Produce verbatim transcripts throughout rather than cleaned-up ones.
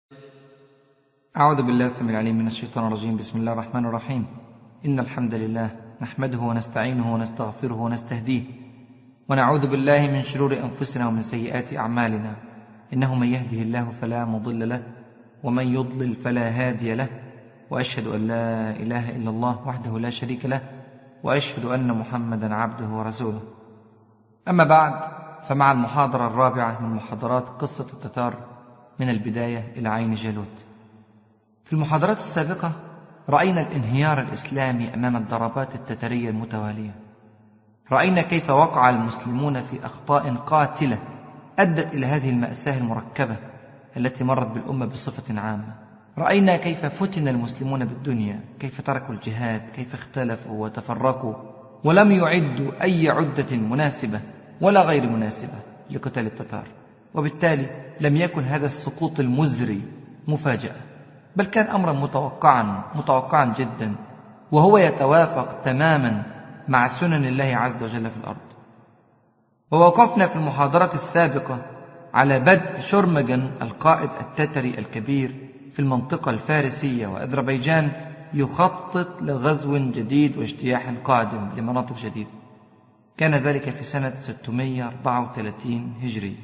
أعوذ بالله السميع العليم من الشيطان الرجيم. بسم الله الرحمن الرحيم. إن الحمد لله نحمده ونستعينه ونستغفره ونستهديه ونعوذ بالله من شرور أنفسنا ومن سيئات أعمالنا، إنه من يهده الله فلا مضل له ومن يضلل فلا هادي له، وأشهد أن لا إله إلا الله وحده لا شريك له، وأشهد أن محمدا عبده ورسوله. أما بعد، فمع المحاضرة الرابعة من محاضرات قصة التتار من البداية إلى عين جالوت. في المحاضرات السابقة رأينا الانهيار الإسلامي أمام الضربات التترية المتوالية. رأينا كيف وقع المسلمون في أخطاء قاتلة أدت إلى هذه المأساة المركبة التي مرت بالأمة بصفة عامة. رأينا كيف فتن المسلمون بالدنيا، كيف تركوا الجهاد، كيف اختلفوا وتفرقوا ولم يعدوا أي عدة مناسبة ولا غير مناسبة لقتال التتار، وبالتالي لم يكن هذا السقوط المزري مفاجأة، بل كان أمرا متوقعا متوقعا جدا، وهو يتوافق تماما مع سنن الله عز وجل في الأرض. ووقفنا في المحاضرة السابقة على بدء شرمجن القائد التتري الكبير في المنطقة الفارسية وأذربيجان يخطط لغزو جديد واجتياح قادم لمناطق جديدة. كان ذلك في سنة ستمائة وأربعة وثلاثين هجرية.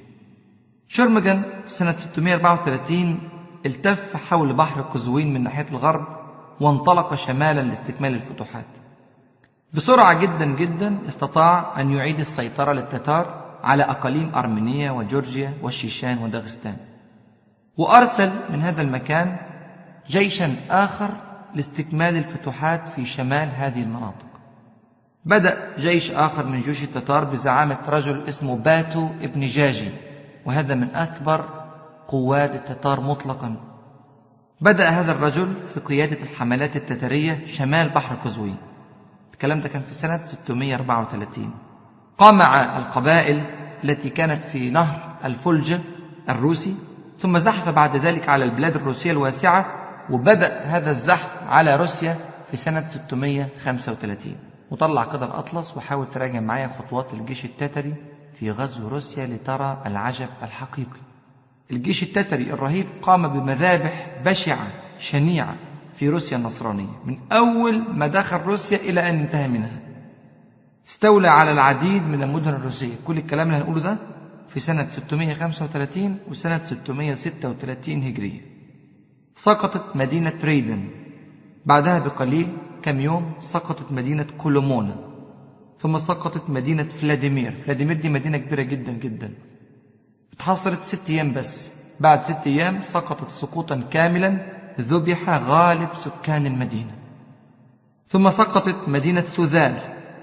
شرمجن في سنة ستمائة وأربعة وثلاثين التف حول بحر قزوين من ناحية الغرب، وانطلق شمالا لاستكمال الفتوحات. بسرعة جدا جدا استطاع أن يعيد السيطرة للتتار على أقاليم أرمينيا وجورجيا والشيشان وداغستان، وأرسل من هذا المكان جيشا آخر لاستكمال الفتوحات في شمال هذه المناطق. بدأ جيش آخر من جيوش التتار بزعامة رجل اسمه باتو ابن جاجي، وهذا من أكبر قوات التتار مطلقا. بدأ هذا الرجل في قيادة الحملات التترية شمال بحر قزوين. الكلام ده كان في سنة ستمائة وأربعة وثلاثين. قمع القبائل التي كانت في نهر الفولجة الروسي، ثم زحف بعد ذلك على البلاد الروسية الواسعة، وبدأ هذا الزحف على روسيا في سنة ستمائة وخمسة وثلاثين. وطلع كده الأطلس وحاول تراجع معايا خطوات الجيش التتري في غزو روسيا لترى العجب الحقيقي. الجيش التتري الرهيب قام بمذابح بشعة شنيعة في روسيا النصرانية من أول ما دخل روسيا إلى أن انتهى منها. استولى على العديد من المدن الروسية. كل الكلام اللي هنقوله ده في سنة ستمائة وخمسة وثلاثين وسنة ستمائة وستة وثلاثين هجرية. سقطت مدينة ريدن. بعدها بقليل كم يوم سقطت مدينة كولومونا، ثم سقطت مدينة فلاديمير. فلاديمير دي مدينة كبيرة جدا جدا، اتحصرت ست أيام بس. بعد ست أيام سقطت سقوطا كاملا، ذبح غالب سكان المدينة. ثم سقطت مدينة سوذال.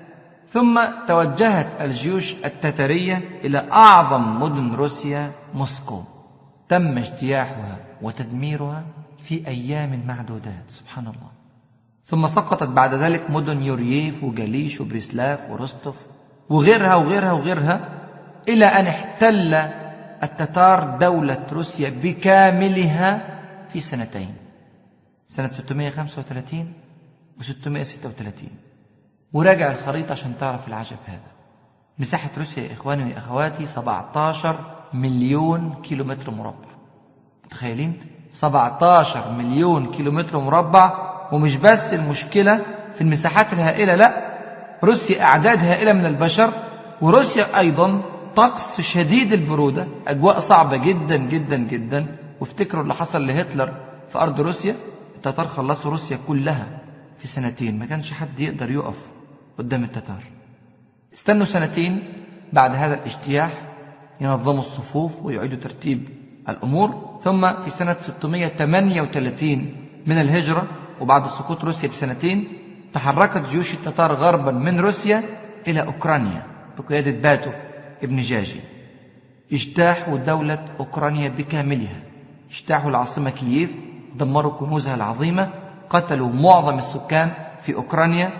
ثم توجهت الجيوش التترية إلى أعظم مدن روسيا، موسكو. تم اجتياحها وتدميرها في أيام معدودات، سبحان الله. ثم سقطت بعد ذلك مدن يورييف وجاليش وبريسلاف وروستوف وغيرها وغيرها وغيرها، إلى أن احتل التتار دولة روسيا بكاملها في سنتين، سنة ستمائة وخمسة وثلاثين وستمائة وستة وثلاثين. وراجع الخريطة عشان تعرف العجب هذا. مساحة روسيا يا إخواني وأخواتي سبعة عشر مليون كيلومتر مربع. متخيلين؟ سبعة عشر مليون كيلومتر مربع. ومش بس المشكلة في المساحات الهائلة، لا، روسيا أعداد هائلة من البشر، وروسيا أيضا طقس شديد البرودة، أجواء صعبة جدا جدا جدا. وافتكروا اللي حصل لهتلر في أرض روسيا. التتار خلصوا روسيا كلها في سنتين، ما كانش حد يقدر يقف قدام التتار. استنوا سنتين بعد هذا الاجتياح ينظموا الصفوف ويعيدوا ترتيب الأمور. ثم في سنة ستمائة وثمانية وثلاثين من الهجرة، وبعد سقوط روسيا بسنتين، تحركت جيوش التتار غربا من روسيا إلى أوكرانيا بقيادة باتو ابن جاجي. اجتاحوا دولة أوكرانيا بكاملها، اجتاحوا العاصمة كييف، دمروا كنوزها العظيمة، قتلوا معظم السكان في أوكرانيا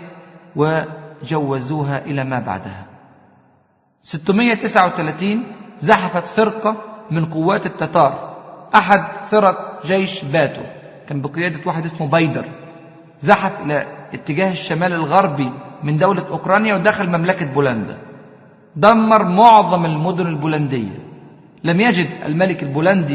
وجوزوها إلى ما بعدها. ستمائة وتسعة وثلاثين زحفت فرقة من قوات التتار، أحد فرق جيش باتو، كان بقيادة واحد اسمه بايدر، زحف إلى اتجاه الشمال الغربي من دولة أوكرانيا ودخل مملكة بولندا. دمر معظم المدن البولندية. لم يجد الملك البولندي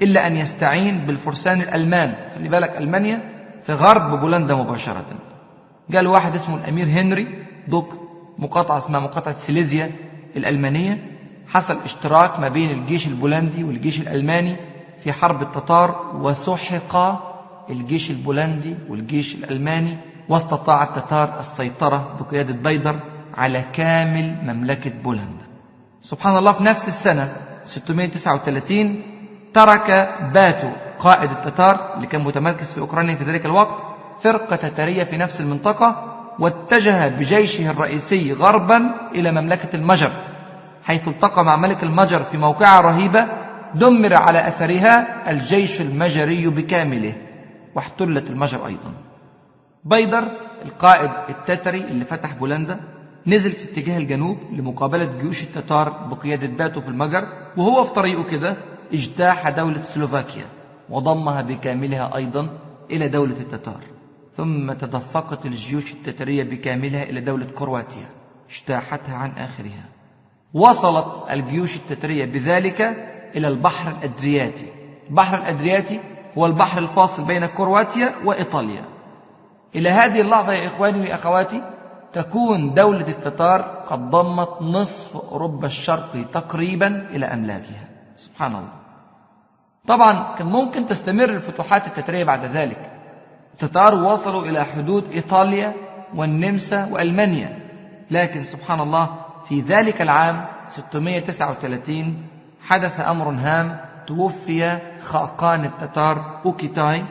إلا أن يستعين بالفرسان الألمان. خلي بالك ألمانيا في غرب بولندا مباشرة. قال واحد اسمه الأمير هنري دوك، مقاطعة اسمها مقاطعة سيليزيا الألمانية، حصل اشتراك ما بين الجيش البولندي والجيش الألماني في حرب التتار، وسحق الجيش البولندي والجيش الألماني، واستطاع التتار السيطرة بقيادة بيدر على كامل مملكة بولندا. سبحان الله، في نفس السنة ستمائة وتسعة وثلاثين ترك باتو قائد التتار اللي كان متمركز في أوكرانيا في ذلك الوقت فرقة تتارية في نفس المنطقة، واتجه بجيشه الرئيسي غربا إلى مملكة المجر، حيث التقى مع ملك المجر في موقعة رهيبة دمر على أثرها الجيش المجري بكامله، واحتلت المجر أيضا. بيدر القائد التتري اللي فتح بولندا نزل في اتجاه الجنوب لمقابلة جيوش التتار بقيادة باتو في المجر، وهو في طريقه كده اجتاح دولة سلوفاكيا وضمها بكاملها أيضا إلى دولة التتار، ثم تدفقت الجيوش التترية بكاملها إلى دولة كرواتيا اجتاحتها عن آخرها. وصلت الجيوش التترية بذلك إلى البحر الأدرياتي. البحر الأدرياتي هو البحر الفاصل بين كرواتيا وإيطاليا. إلى هذه اللحظة يا إخواني وأخواتي تكون دولة التتار قد ضمت نصف أوروبا الشرقي تقريبا إلى أملاكها. سبحان الله. طبعا كان ممكن تستمر الفتوحات التترية بعد ذلك. التتار وصلوا إلى حدود إيطاليا والنمسا وألمانيا، لكن سبحان الله في ذلك العام ستمائة وتسعة وثلاثين حدث أمر هام، توفي خاقان التتار أوكيتاي،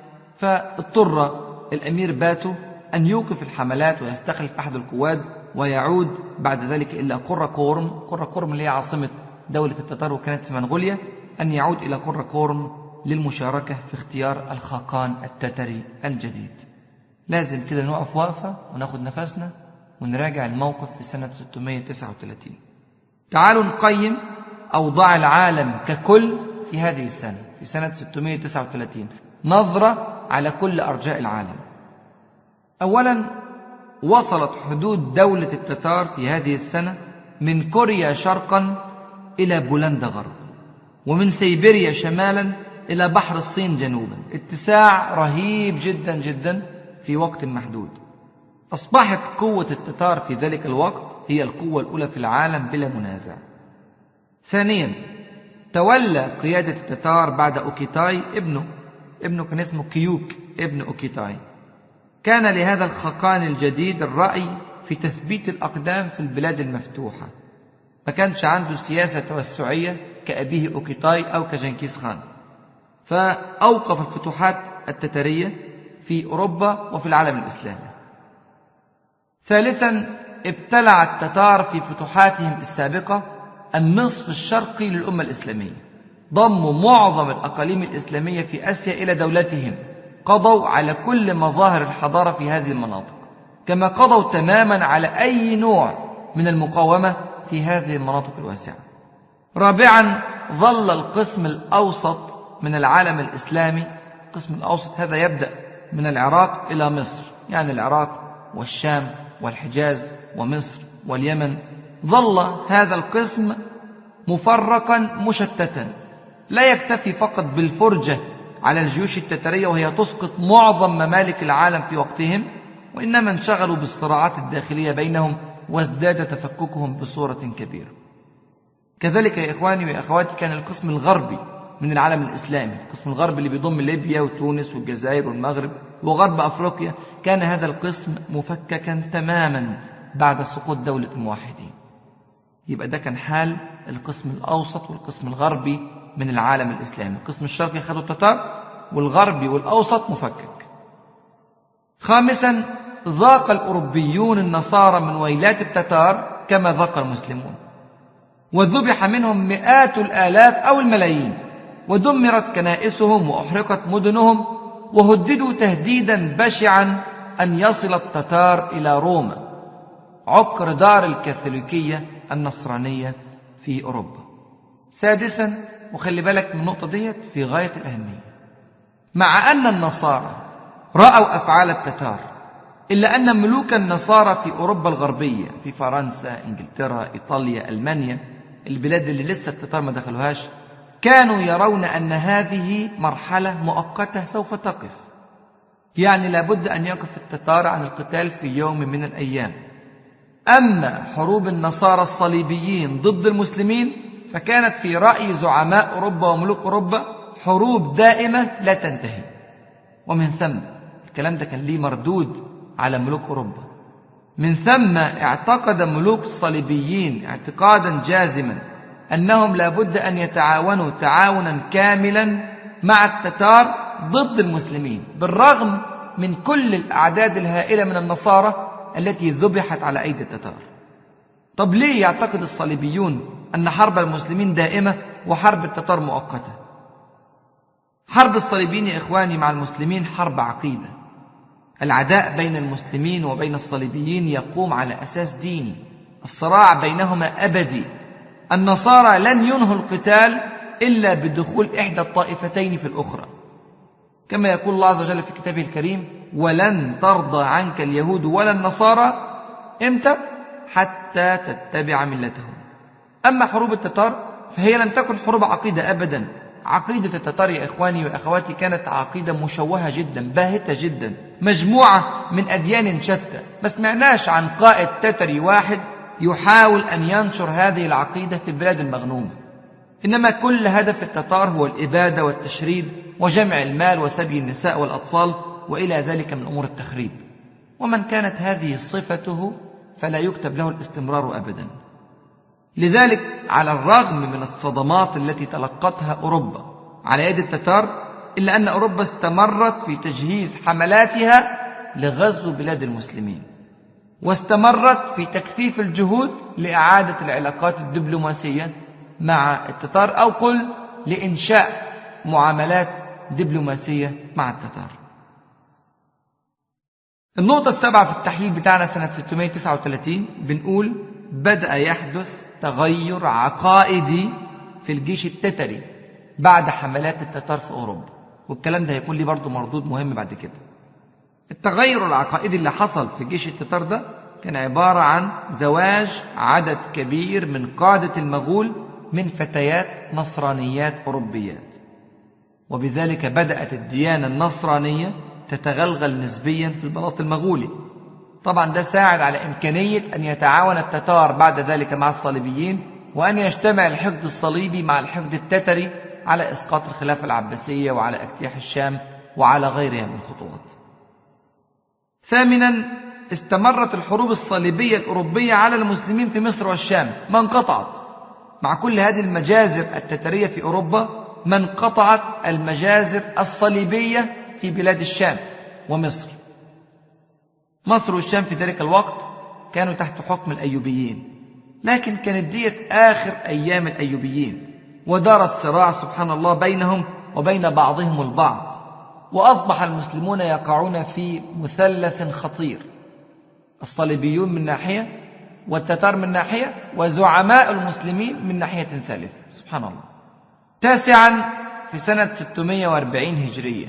فاضطر الأمير باتو أن يوقف الحملات ويستخلف أحد القواد ويعود بعد ذلك إلى قراقورم. قراقورم اللي هي عاصمة دولة التتار وكانت في منغوليا، أن يعود إلى قراقورم للمشاركة في اختيار الخاقان التتري الجديد. لازم كده نقف وقفة وناخد نفسنا ونراجع الموقف في سنة ستمائة وتسعة وثلاثين. تعالوا نقيم أوضاع العالم ككل في هذه السنة، في سنة ستمائة وتسعة وثلاثين، نظرة على كل أرجاء العالم. أولا، وصلت حدود دولة التتار في هذه السنة من كوريا شرقا إلى بولندا غربا، ومن سيبيريا شمالا إلى بحر الصين جنوبا، اتساع رهيب جدا جدا في وقت محدود. أصبحت قوة التتار في ذلك الوقت هي القوة الأولى في العالم بلا منازع. ثانيا، تولى قيادة التتار بعد أوكيتاي ابنه ابنه كان اسمه كيوك ابن أوكيتاي. كان لهذا الخاقان الجديد الرأي في تثبيت الأقدام في البلاد المفتوحة، ما كانش عنده سياسة توسعية كأبيه أوكيتاي أو كجنكيز خان، فأوقف الفتوحات التتارية في أوروبا وفي العالم الإسلامي. ثالثا، ابتلع التتار في فتوحاتهم السابقة النصف الشرقي للأمة الإسلامية، ضموا معظم الأقاليم الإسلامية في آسيا إلى دولتهم، قضوا على كل مظاهر الحضارة في هذه المناطق، كما قضوا تماما على أي نوع من المقاومة في هذه المناطق الواسعة. رابعا، ظل القسم الأوسط من العالم الإسلامي، القسم الأوسط هذا يبدأ من العراق إلى مصر، يعني العراق والشام والحجاز ومصر واليمن، ظل هذا القسم مفرقا مشتتا، لا يكتفي فقط بالفرجة على الجيوش التترية وهي تسقط معظم ممالك العالم في وقتهم، وإنما انشغلوا بالصراعات الداخلية بينهم وازداد تفككهم بصورة كبيرة. كذلك يا إخواني وأخواتي كان القسم الغربي من العالم الإسلامي، القسم الغربي اللي بيضم ليبيا وتونس والجزائر والمغرب وغرب أفريقيا، كان هذا القسم مفككا تماما بعد سقوط دولة الموحدين. يبقى ده كان حال القسم الأوسط والقسم الغربي من العالم الإسلامي. القسم الشرقي خدوا التتار، والغربي والأوسط مفكك. خامسا، ذاق الأوروبيون النصارى من ويلات التتار كما ذاق المسلمون، وذبح منهم مئات الآلاف أو الملايين، ودمرت كنائسهم وأحرقت مدنهم، وهددوا تهديدا بشعا أن يصل التتار إلى روما، عقر دار الكاثوليكية النصرانية في أوروبا. سادسا، وخلي بالك من النقطة ديت في غاية الأهمية، مع أن النصارى رأوا أفعال التتار، إلا أن ملوك النصارى في أوروبا الغربية، في فرنسا، إنجلترا، إيطاليا، ألمانيا، البلاد اللي لسه التتار ما دخلوهاش، كانوا يرون أن هذه مرحلة مؤقتة سوف تقف، يعني لابد أن يقف التتار عن القتال في يوم من الأيام. أما حروب النصارى الصليبيين ضد المسلمين فكانت في رأي زعماء أوروبا وملوك أوروبا حروب دائمة لا تنتهي. ومن ثم الكلام ده كان ليه مردود على ملوك أوروبا. من ثم اعتقد ملوك الصليبيين اعتقادا جازما أنهم لابد أن يتعاونوا تعاونا كاملا مع التتار ضد المسلمين، بالرغم من كل الأعداد الهائلة من النصارى التي ذبحت على أيدي التتار. طب ليه يعتقد الصليبيون أن حرب المسلمين دائمة وحرب التتار مؤقتة؟ حرب الصليبيين يا إخواني مع المسلمين حرب عقيدة. العداء بين المسلمين وبين الصليبيين يقوم على أساس ديني، الصراع بينهما أبدي. النصارى لن ينهوا القتال إلا بدخول إحدى الطائفتين في الأخرى، كما يقول الله عز وجل في كتابه الكريم: ولن ترضى عنك اليهود ولا النصارى إمتى؟ حتى تتبع ملتهم. أما حروب التتار فهي لم تكن حروب عقيدة أبدا. عقيدة التتار يا إخواني وأخواتي كانت عقيدة مشوهة جدا، باهتة جدا، مجموعة من أديان شتى. ما سمعناش عن قائد تتري واحد يحاول أن ينشر هذه العقيدة في البلاد المغنومة، إنما كل هدف التتار هو الإبادة والتشريد وجمع المال وسبي النساء والأطفال وإلى ذلك من أمور التخريب. ومن كانت هذه صفته فلا يكتب له الاستمرار أبدا. لذلك على الرغم من الصدمات التي تلقتها أوروبا على يد التتار، إلا أن أوروبا استمرت في تجهيز حملاتها لغزو بلاد المسلمين، واستمرت في تكثيف الجهود لإعادة العلاقات الدبلوماسية مع التتار، أو قل لإنشاء معاملات دبلوماسية مع التتار. النقطة السابعة في التحليل بتاعنا سنة ستمائة وتسعة وثلاثين بنقول: بدأ يحدث تغير عقائدي في الجيش التتري بعد حملات التتار في أوروبا، والكلام ده هيكون لي برضو مردود مهم بعد كده. التغير العقائدي اللي حصل في جيش التتار ده كان عبارة عن زواج عدد كبير من قادة المغول من فتيات نصرانيات أوروبيات، وبذلك بدأت الديانة النصرانية تتغلغل نسبيا في البلاط المغولي. طبعا ده ساعد على إمكانية أن يتعاون التتار بعد ذلك مع الصليبيين، وأن يجتمع الحقد الصليبي مع الحقد التتري على إسقاط الخلافة العباسية وعلى اجتياح الشام وعلى غيرها من الخطوات. ثامنا، استمرت الحروب الصليبية الأوروبية على المسلمين في مصر والشام ما انقطعت. مع كل هذه المجازر التترية في أوروبا ما انقطعت المجازر الصليبية في بلاد الشام ومصر. مصر والشام في ذلك الوقت كانوا تحت حكم الأيوبيين، لكن كانت ديت آخر أيام الأيوبيين، ودار الصراع سبحان الله بينهم وبين بعضهم البعض، وأصبح المسلمون يقعون في مثلث خطير: الصليبيون من ناحية، والتتار من ناحية، وزعماء المسلمين من ناحية ثالثة. سبحان الله. تاسعا، في سنة ستمائة وأربعين هجرية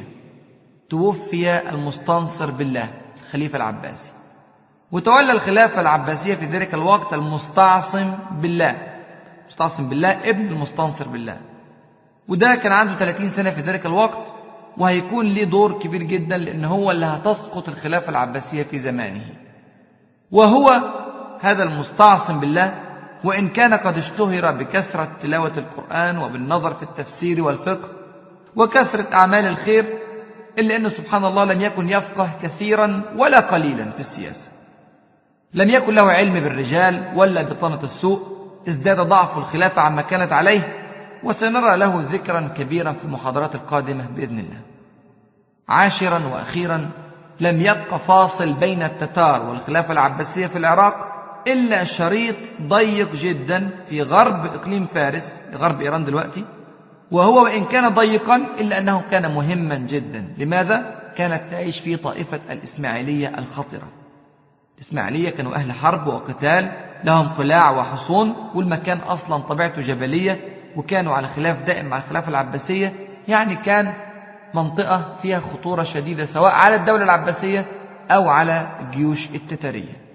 توفي المستنصر بالله الخليفة العباسي، وتولى الخلافة العباسية في ذلك الوقت المستعصم بالله، مستعصم بالله ابن المستنصر بالله، وده كان عنده ثلاثين سنة في ذلك الوقت، وهيكون له دور كبير جدا لأن هو اللي هتسقط الخلافة العباسية في زمانه. وهو هذا المستعصم بالله وإن كان قد اشتهر بكثرة تلاوة القرآن وبالنظر في التفسير والفقه وكثرة أعمال الخير، إلا أنه سبحان الله لم يكن يفقه كثيرا ولا قليلا في السياسة. لم يكن له علم بالرجال ولا بطانة السوء، ازداد ضعف الخلافة عما كانت عليه، وسنرى له ذكرا كبيرا في المحاضرات القادمة بإذن الله. عاشرا وأخيرا، لم يبق فاصل بين التتار والخلافة العباسية في العراق إلا شريط ضيق جدا في غرب إقليم فارس، غرب إيران دلوقتي، وهو وإن كان ضيقا إلا أنه كان مهما جدا. لماذا؟ كانت تعيش فيه طائفة الإسماعيلية الخطرة. الإسماعيلية كانوا أهل حرب وقتال، لهم قلاع وحصون، والمكان أصلا طبيعته جبلية، وكانوا على خلاف دائم مع الخلافة العباسية، يعني كان منطقة فيها خطورة شديدة سواء على الدولة العباسية أو على الجيوش التتارية.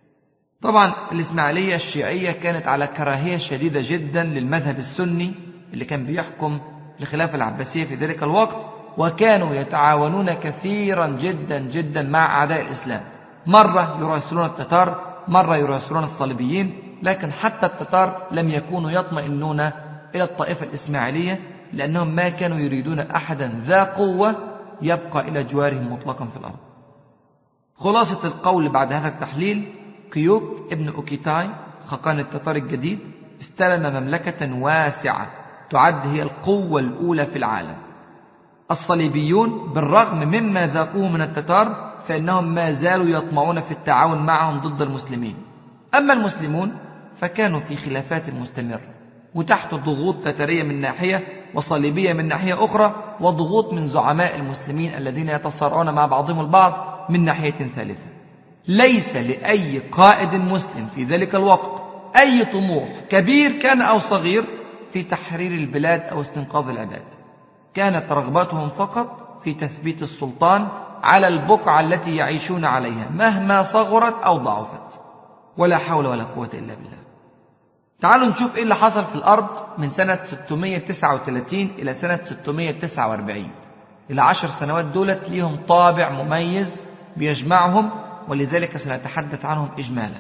طبعا الإسماعيلية الشيعية كانت على كراهية شديدة جدا للمذهب السني اللي كان بيحكم الخلافة العباسية في ذلك الوقت، وكانوا يتعاونون كثيرا جدا جدا مع أعداء الإسلام. مرة يراسلون التتار، مرة يراسلون الصليبيين، لكن حتى التتار لم يكونوا يطمئنون إلى الطائفة الإسماعيلية، لأنهم ما كانوا يريدون أحدا ذا قوة يبقى إلى جوارهم مطلقا في الأرض. خلاصة القول بعد هذا التحليل: كيوك ابن أوكيتاي خاقان التتار الجديد استلم مملكة واسعة تعد هي القوة الأولى في العالم. الصليبيون بالرغم مما ذاقوه من التتار فإنهم ما زالوا يطمعون في التعاون معهم ضد المسلمين. أما المسلمون فكانوا في خلافات مستمرة وتحت ضغوط تتارية من ناحية وصليبية من ناحية أخرى، وضغوط من زعماء المسلمين الذين يتصارعون مع بعضهم البعض من ناحية ثالثة. ليس لأي قائد مسلم في ذلك الوقت أي طموح كبير كان أو صغير في تحرير البلاد أو استنقاذ العباد. كانت رغبتهم فقط في تثبيت السلطان على البقعة التي يعيشون عليها مهما صغرت أو ضعفت. ولا حول ولا قوة إلا بالله. تعالوا نشوف إيه اللي حصل في الأرض من سنة ستمائة وتسعة وثلاثين إلى سنة ستمائة وتسعة وأربعين. إلى عشر سنوات دولت ليهم طابع مميز بيجمعهم، ولذلك سنتحدث عنهم إجمالا.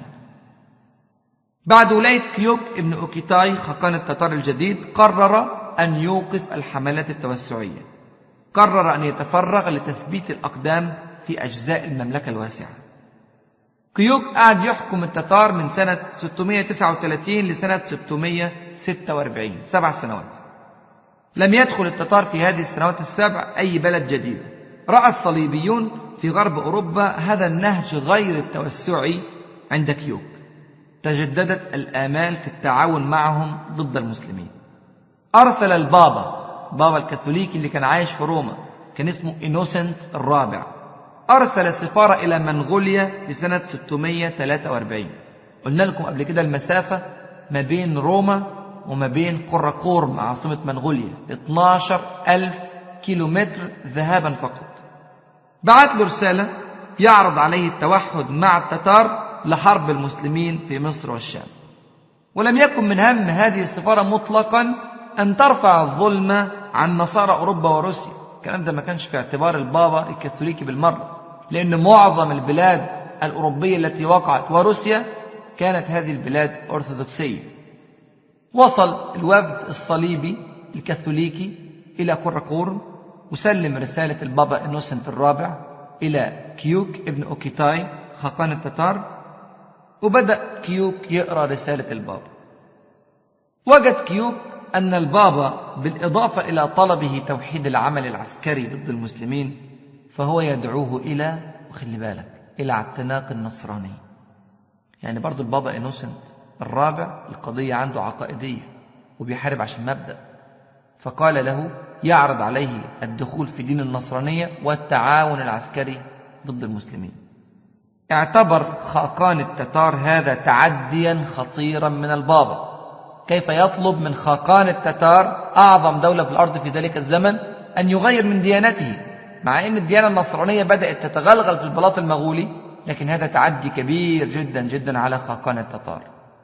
بعد ولاية كيوك ابن أوكيتاي خاقان التتار الجديد قرر أن يوقف الحملات التوسعية. قرر أن يتفرغ لتثبيت الأقدام في أجزاء المملكة الواسعة. كيوك قعد يحكم التتار من سنة ستمائة وتسعة وثلاثين لسنة ستمائة وستة وأربعين، سبع سنوات. لم يدخل التتار في هذه السنوات السبع أي بلد جديد. رأى الصليبيون في غرب أوروبا هذا النهج غير التوسعي عند كيوك. تجددت الآمال في التعاون معهم ضد المسلمين. أرسل البابا بابا الكاثوليكي اللي كان عايش في روما، كان اسمه إينوسنت الرابع، أرسل سفارة إلى منغوليا في سنة ستمائة وثلاثة وأربعين. قلنا لكم قبل كده المسافة ما بين روما وما بين قراقورم عاصمة منغوليا اثني عشر ألف كيلومتر ذهابا فقط. بعت له رسالة يعرض عليه التوحد مع التتار لحرب المسلمين في مصر والشام. ولم يكن من هم هذه السفارة مطلقا أن ترفع الظلم عن نصارى أوروبا وروسيا. الكلام ده ما كانش في اعتبار البابا الكاثوليكي بالمرة، لأن معظم البلاد الأوروبية التي وقعت وروسيا كانت هذه البلاد أرثوذكسية. وصل الوفد الصليبي الكاثوليكي إلى قراقورم وسلم رسالة البابا إنوسنت الرابع إلى كيوك ابن أوكيتاي خاقان التتار، وبدأ كيوك يقرأ رسالة البابا. وجد كيوك أن البابا بالإضافة إلى طلبه توحيد العمل العسكري ضد المسلمين فهو يدعوه إلى، وخلي بالك، إلى اعتناق النصرانية. يعني برضو البابا إنوسنت الرابع القضية عنده عقائدية وبيحارب عشان مبدأ، فقال له يعرض عليه الدخول في دين النصرانية والتعاون العسكري ضد المسلمين. اعتبر خاقان التتار هذا تعديا خطيرا من البابا. كيف يطلب من خاقان التتار أعظم دولة في الأرض في ذلك الزمن أن يغير من ديانته، مع أن الديانة النصرانية بدأت تتغلغل في البلاط المغولي؟ لكن هذا تعدي كبير جدا جدا على خاقان التتار.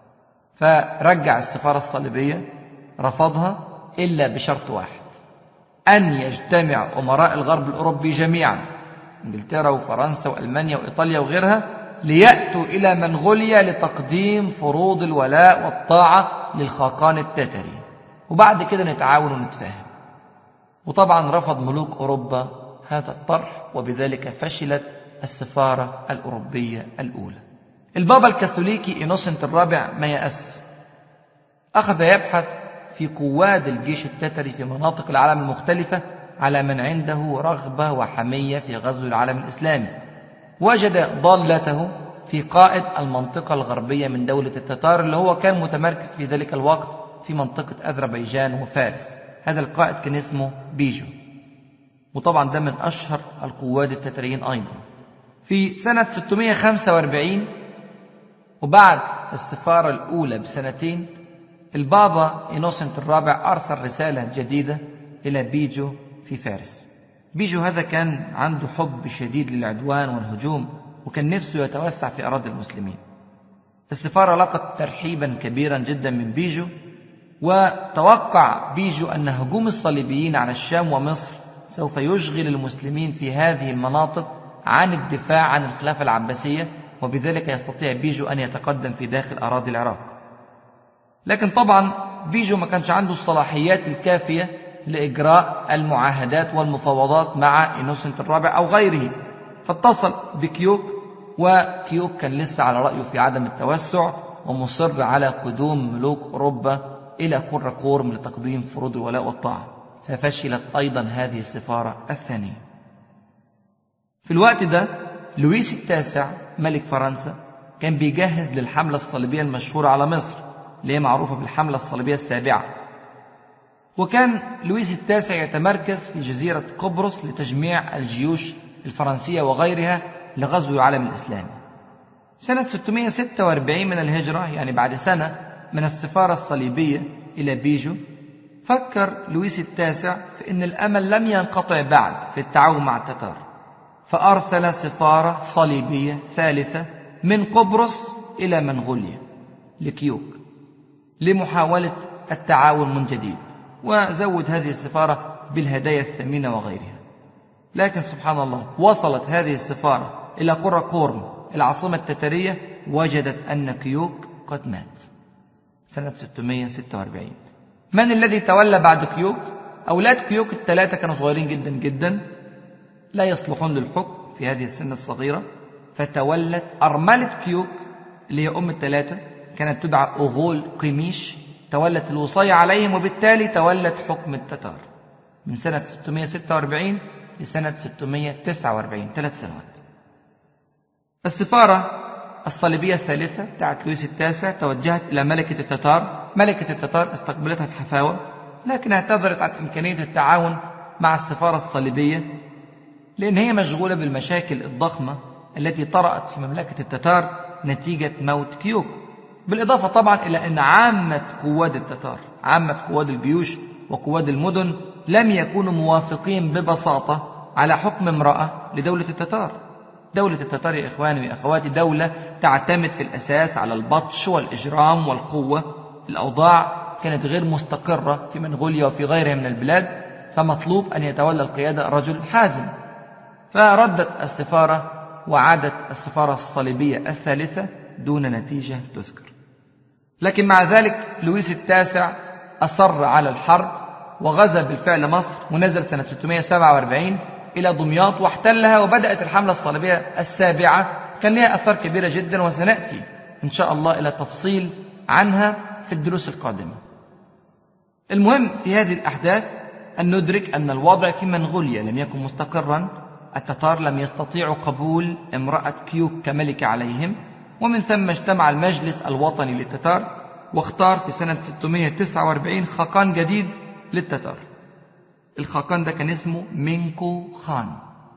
فرجع السفارة الصليبية، رفضها إلا بشرط واحد: أن يجتمع أمراء الغرب الأوروبي جميعا، إنجلترا وفرنسا وألمانيا وإيطاليا وغيرها، ليأتوا إلى منغوليا لتقديم فروض الولاء والطاعة للخاقان التتري، وبعد كده نتعاون ونتفاهم. وطبعا رفض ملوك أوروبا هذا الطرح، وبذلك فشلت السفارة الأوروبية الأولى. البابا الكاثوليكي إينوسنت الرابع ما يأس، أخذ يبحث في قواد الجيش التتري في مناطق العالم المختلفة على من عنده رغبة وحمية في غزو العالم الإسلامي. وجد ضالته في قائد المنطقة الغربية من دولة التتار اللي هو كان متمركز في ذلك الوقت في منطقة أذربيجان وفارس. هذا القائد كان اسمه بيجو، وطبعا ده من أشهر القواد التتريين أيضا. في سنة ستمائة وخمسة وأربعين وبعد السفارة الأولى بسنتين، البابا إينوسنت الرابع أرسل رسالة جديدة إلى بيجو في فارس. بيجو هذا كان عنده حب شديد للعدوان والهجوم، وكان نفسه يتوسع في أراضي المسلمين. السفارة لقت ترحيبا كبيرا جدا من بيجو، وتوقع بيجو أن هجوم الصليبيين على الشام ومصر سوف يشغل المسلمين في هذه المناطق عن الدفاع عن الخلافة العباسية، وبذلك يستطيع بيجو أن يتقدم في داخل أراضي العراق. لكن طبعا بيجو ما كانش عنده الصلاحيات الكافية لإجراء المعاهدات والمفاوضات مع إنوسنت الرابع أو غيره، فاتصل بكيوك، وكيوك كان لسه على رأيه في عدم التوسع ومصر على قدوم ملوك أوروبا إلى قراقورم لتقديم فروض الولاء والطاعة، ففشلت أيضا هذه السفارة الثانية. في الوقت ده لويس التاسع ملك فرنسا كان بيجهز للحملة الصليبية المشهورة على مصر، اللي هي معروفة بالحملة الصليبية السابعة. وكان لويس التاسع يتمركز في جزيرة قبرص لتجميع الجيوش الفرنسية وغيرها لغزو العالم الإسلامي. سنة ستمائة وستة وأربعين من الهجرة، يعني بعد سنة من السفارة الصليبية إلى بيجو، فكر لويس التاسع في أن الأمل لم ينقطع بعد في التعاون مع التتار، فأرسل سفارة صليبية ثالثة من قبرص إلى منغوليا لكيوك لمحاولة التعاون من جديد، وزود هذه السفارة بالهدايا الثمينة وغيرها. لكن سبحان الله وصلت هذه السفارة إلى قراقورم العاصمة التتارية، وجدت أن كيوك قد مات سنة ستمائة وستة وأربعين. من الذي تولى بعد كيوك؟ أولاد كيوك الثلاثة كانوا صغيرين جدا جدا، لا يصلحون للحكم في هذه السن الصغيرة، فتولت أرملة كيوك اللي هي أم الثلاثة، كانت تدعى أغول قميش، تولت الوصاية عليهم، وبالتالي تولت حكم التتار من سنة ستمائة وستة وأربعين لسنة ستمائة وتسعة وأربعين، ثلاث سنوات. السفارة الصليبية الثالثة بتاعت لويس التاسع توجهت إلى ملكة التتار. ملكة التتار استقبلتها بحفاوة، لكن اعتذرت عن إمكانية التعاون مع السفارة الصليبية لأن هي مشغولة بالمشاكل الضخمة التي طرأت في مملكة التتار نتيجة موت كيوك، بالإضافة طبعا إلى أن عامة قواد التتار، عامة قواد الجيوش وقواد المدن، لم يكونوا موافقين ببساطة على حكم امرأة لدولة التتار. دولة التتار يا إخواني وأخواتي دولة تعتمد في الأساس على البطش والإجرام والقوة. الأوضاع كانت غير مستقرة في منغوليا وفي غيرها من البلاد، فمطلوب أن يتولى القيادة رجل حازم. فردت السفارة وعادت السفارة الصليبية الثالثة دون نتيجة تذكر. لكن مع ذلك لويس التاسع أصر على الحرب، وغزا بالفعل مصر، ونزل سنة ستمائة وسبعة وأربعين إلى دمياط واحتلها، وبدأت الحملة الصليبية السابعة كان لها أثار كبيرة جدا، وسنأتي إن شاء الله إلى تفصيل عنها في الدروس القادمة. المهم في هذه الأحداث أن ندرك أن الوضع في منغوليا لم يكن مستقرا. التتار لم يستطيعوا قبول امرأة كيوك كملكة عليهم، ومن ثم اجتمع المجلس الوطني للتتار واختار في سنة ستمائة وتسعة وأربعين خاقان جديد للتتار. الخاقان ده كان اسمه مينكو خان،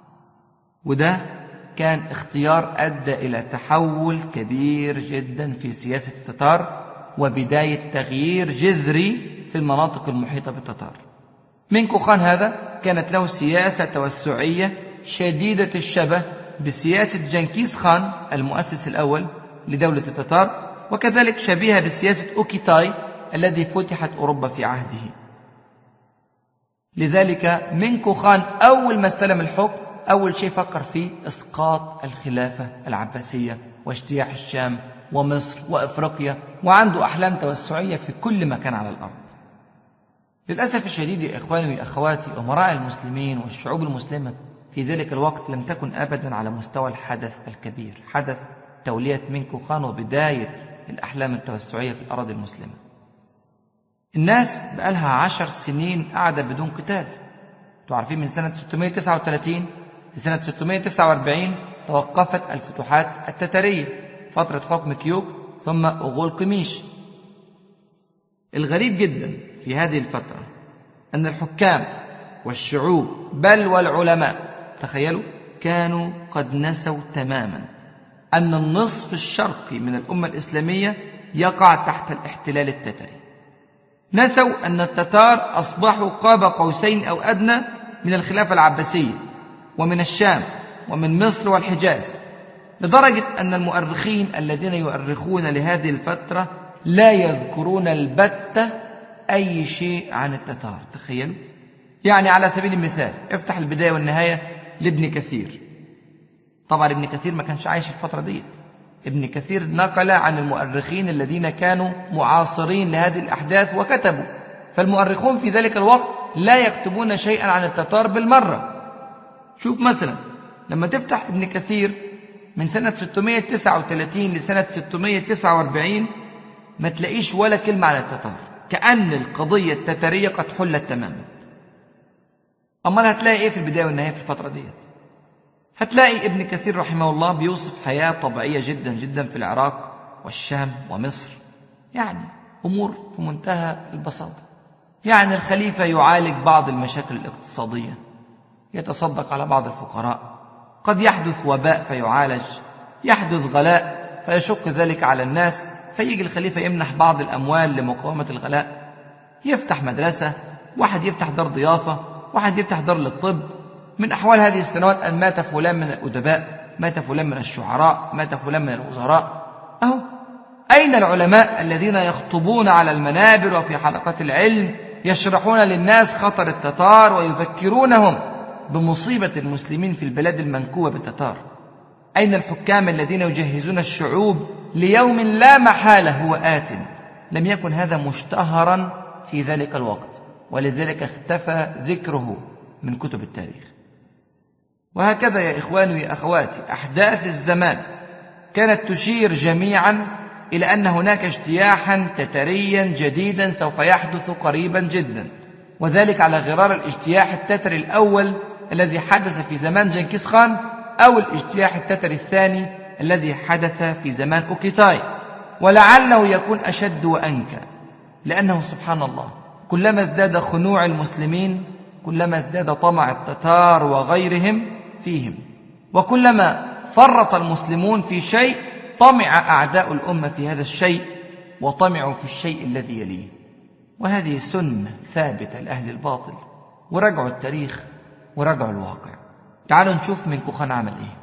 وده كان اختيار أدى إلى تحول كبير جدا في سياسة التتار وبداية تغيير جذري في المناطق المحيطة بالتتار. مينكو خان هذا كانت له سياسة توسعية شديدة الشبه بسياسة جنكيز خان المؤسس الأول لدولة التتار، وكذلك شبيهة بسياسة أوكيتاي الذي فتحت أوروبا في عهده. لذلك مينكو خان أول ما استلم الحكم أول شيء فكر فيه إسقاط الخلافة العباسية واجتياح الشام ومصر وإفريقيا، وعنده أحلام توسعية في كل مكان على الأرض. للأسف الشديد يا إخواني وأخواتي، أمراء المسلمين والشعوب المسلمة في ذلك الوقت لم تكن أبدا على مستوى الحدث الكبير، حدث تولية مينكو خان وبداية الأحلام التوسعية في الأراضي المسلمة. الناس بقالها عشر سنين قاعدة بدون قتال. تعرفين من سنة ستمائة وتسعة وثلاثين لسنة ستمائة وتسعة وأربعين توقفت الفتوحات التتارية، فترة حكم كيوك ثم أغول قميش. الغريب جدا في هذه الفترة أن الحكام والشعوب بل والعلماء، تخيلوا، كانوا قد نسوا تماما أن النصف الشرقي من الأمة الإسلامية يقع تحت الاحتلال التتري. نسوا أن التتار أصبحوا قاب قوسين أو أدنى من الخلافة العباسية ومن الشام ومن مصر والحجاز، لدرجة أن المؤرخين الذين يؤرخون لهذه الفترة لا يذكرون البتة أي شيء عن التتار. تخيلوا، يعني على سبيل المثال افتح البداية والنهاية لابن كثير. طبعا ابن كثير ما كانش عايش في الفترة دي، ابن كثير نقل عن المؤرخين الذين كانوا معاصرين لهذه الأحداث وكتبوا، فالمؤرخون في ذلك الوقت لا يكتبون شيئا عن التتار بالمرة. شوف مثلا لما تفتح ابن كثير من سنة ستمائة وتسعة وثلاثين لسنة ستمائة وتسعة وأربعين ما تلاقيش ولا كلمة عن التتار، كأن القضية التتارية قد حلت تماما. أما هتلاقي إيه في البداية والنهاية في الفترة دي؟ هتلاقي ابن كثير رحمه الله بيوصف حياة طبيعية جدا جدا في العراق والشام ومصر، يعني أمور في منتهى البساطة. يعني الخليفة يعالج بعض المشاكل الاقتصادية، يتصدق على بعض الفقراء، قد يحدث وباء فيعالج، يحدث غلاء فيشق ذلك على الناس، فيجي الخليفة يمنح بعض الأموال لمقاومة الغلاء، يفتح مدرسة، واحد يفتح دار ضيافة، واحد يفتح دار للطب. من أحوال هذه السنوات أن مات فلان من الأدباء، مات فلان من الشعراء، مات فلان من الوزراء. أهو أين العلماء الذين يخطبون على المنابر وفي حلقات العلم يشرحون للناس خطر التتار ويذكرونهم بمصيبة المسلمين في البلاد المنكوبة بالتتار؟ أين الحكام الذين يجهزون الشعوب ليوم لا محالة هو آت؟ لم يكن هذا مشتهرا في ذلك الوقت، ولذلك اختفى ذكره من كتب التاريخ. وهكذا يا إخواني يا أخواتي، أحداث الزمان كانت تشير جميعا إلى أن هناك اجتياحا تتريا جديدا سوف يحدث قريبا جدا، وذلك على غرار الاجتياح التتري الأول الذي حدث في زمان جنكيز خان، أو الاجتياح التتري الثاني الذي حدث في زمان أوكيتاي، ولعله يكون أشد وأنكى، لأنه سبحان الله كلما ازداد خنوع المسلمين كلما ازداد طمع التتار وغيرهم فيهم، وكلما فرط المسلمون في شيء طمع أعداء الأمة في هذا الشيء وطمعوا في الشيء الذي يليه. وهذه سنة ثابتة لأهل الباطل، ورجعوا التاريخ ورجعوا الواقع. تعالوا نشوف منكو خان عمل إيه.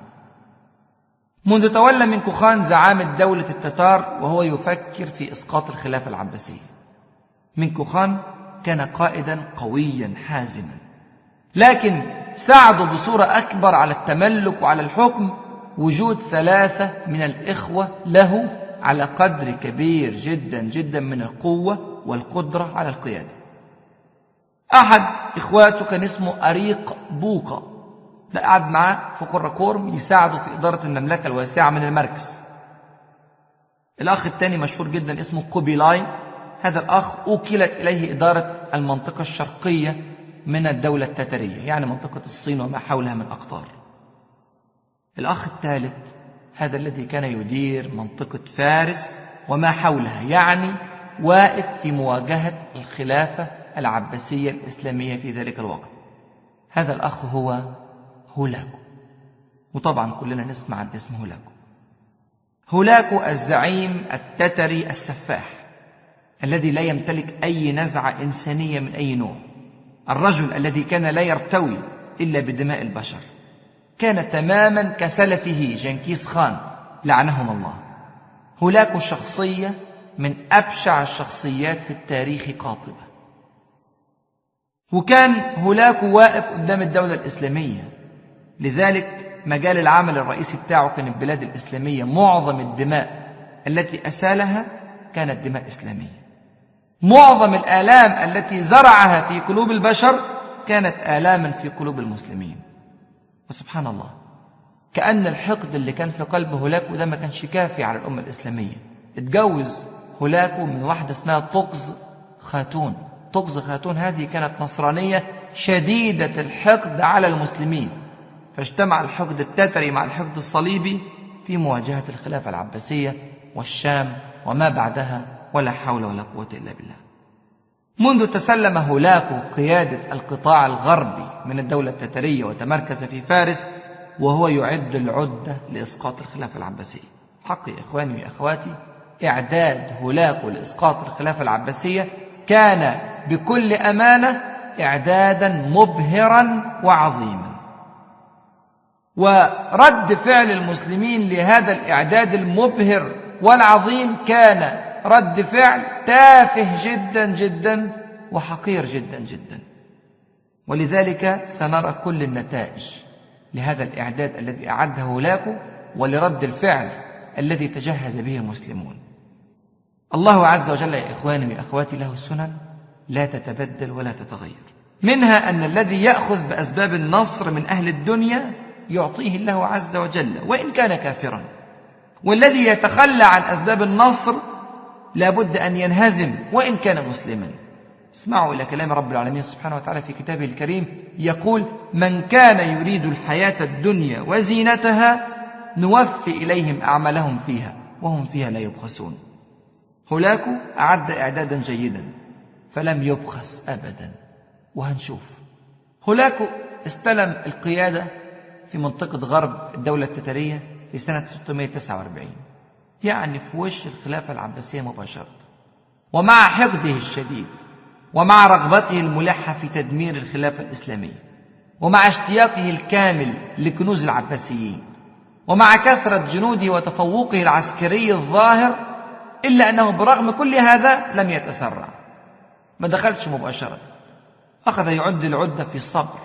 منذ تولى منكو خان زعامة دولة التتار وهو يفكر في إسقاط الخلافة العباسية. منكو خان كان قائدا قويا حازما، لكن ساعدوا بصورة أكبر على التملك وعلى الحكم وجود ثلاثة من الإخوة له على قدر كبير جدا جدا من القوة والقدرة على القيادة. أحد إخواته كان اسمه أريق بوقا، ده قعد معاه في قراقورم يساعده في إدارة المملكة الواسعة من المركز. الأخ الثاني مشهور جدا اسمه قبيلاي، هذا الأخ أوكلت إليه إدارة المنطقة الشرقية من الدولة التترية، يعني منطقة الصين وما حولها من أقطار. الأخ الثالث هذا الذي كان يدير منطقة فارس وما حولها، يعني واقف في مواجهة الخلافة العباسية الإسلامية في ذلك الوقت. هذا الأخ هو هولاكو، وطبعا كلنا نسمع عن اسم هولاكو. هولاكو الزعيم التتري السفاح الذي لا يمتلك أي نزعة إنسانية من أي نوع، الرجل الذي كان لا يرتوي إلا بدماء البشر، كان تماما كسلفه جنكيز خان لعنهم الله. هولاكو شخصية من أبشع الشخصيات في التاريخ قاطبة، وكان هولاكو واقف قدام الدولة الإسلامية، لذلك مجال العمل الرئيسي بتاعه كان البلاد الإسلامية. معظم الدماء التي أسالها كانت دماء إسلامية، معظم الآلام التي زرعها في قلوب البشر كانت آلاما في قلوب المسلمين. وسبحان الله، كأن الحقد اللي كان في قلب هولاكو ده ما كانش كافي على الأمة الإسلامية. اتجوز هولاكو من واحدة اسمها طقز خاتون. طقز خاتون هذه كانت نصرانية شديدة الحقد على المسلمين، فاجتمع الحقد التتري مع الحقد الصليبي في مواجهة الخلافة العباسية والشام وما بعدها، ولا حول ولا قوة إلا بالله. منذ تسلم هولاكو قيادة القطاع الغربي من الدولة التترية وتمركز في فارس وهو يعد العدة لإسقاط الخلافة العباسية. حق يا إخواني وأخواتي، إعداد هولاكو لإسقاط الخلافة العباسية كان بكل أمانة إعدادا مبهرا وعظيما، ورد فعل المسلمين لهذا الإعداد المبهر والعظيم كان رد فعل تافه جدا جدا وحقير جدا جدا. ولذلك سنرى كل النتائج لهذا الإعداد الذي أعده هولاكو ولرد الفعل الذي تجهز به المسلمون. الله عز وجل يا إخواني وأخواتي له سنن لا تتبدل ولا تتغير، منها أن الذي يأخذ بأسباب النصر من أهل الدنيا يعطيه الله عز وجل وإن كان كافرا، والذي يتخلى عن أسباب النصر لابد أن ينهزم وإن كان مسلما. اسمعوا إلى كلام رب العالمين سبحانه وتعالى في كتابه الكريم يقول: من كان يريد الحياة الدنيا وزينتها نوفي إليهم أعمالهم فيها وهم فيها لا يبخسون. هولاكو أعد إعدادا جيدا فلم يبخس أبدا، وهنشوف. هولاكو استلم القيادة في منطقة غرب الدولة التتارية في سنة ستمائة وتسعة وأربعين، يعني في وش الخلافة العباسية مباشرة. ومع حقده الشديد ومع رغبته الملحة في تدمير الخلافة الإسلامية ومع اشتياقه الكامل لكنوز العباسيين ومع كثرة جنوده وتفوقه العسكري الظاهر، إلا أنه برغم كل هذا لم يتسرع، ما دخلش مباشرة، أخذ يعد العدة في صبر.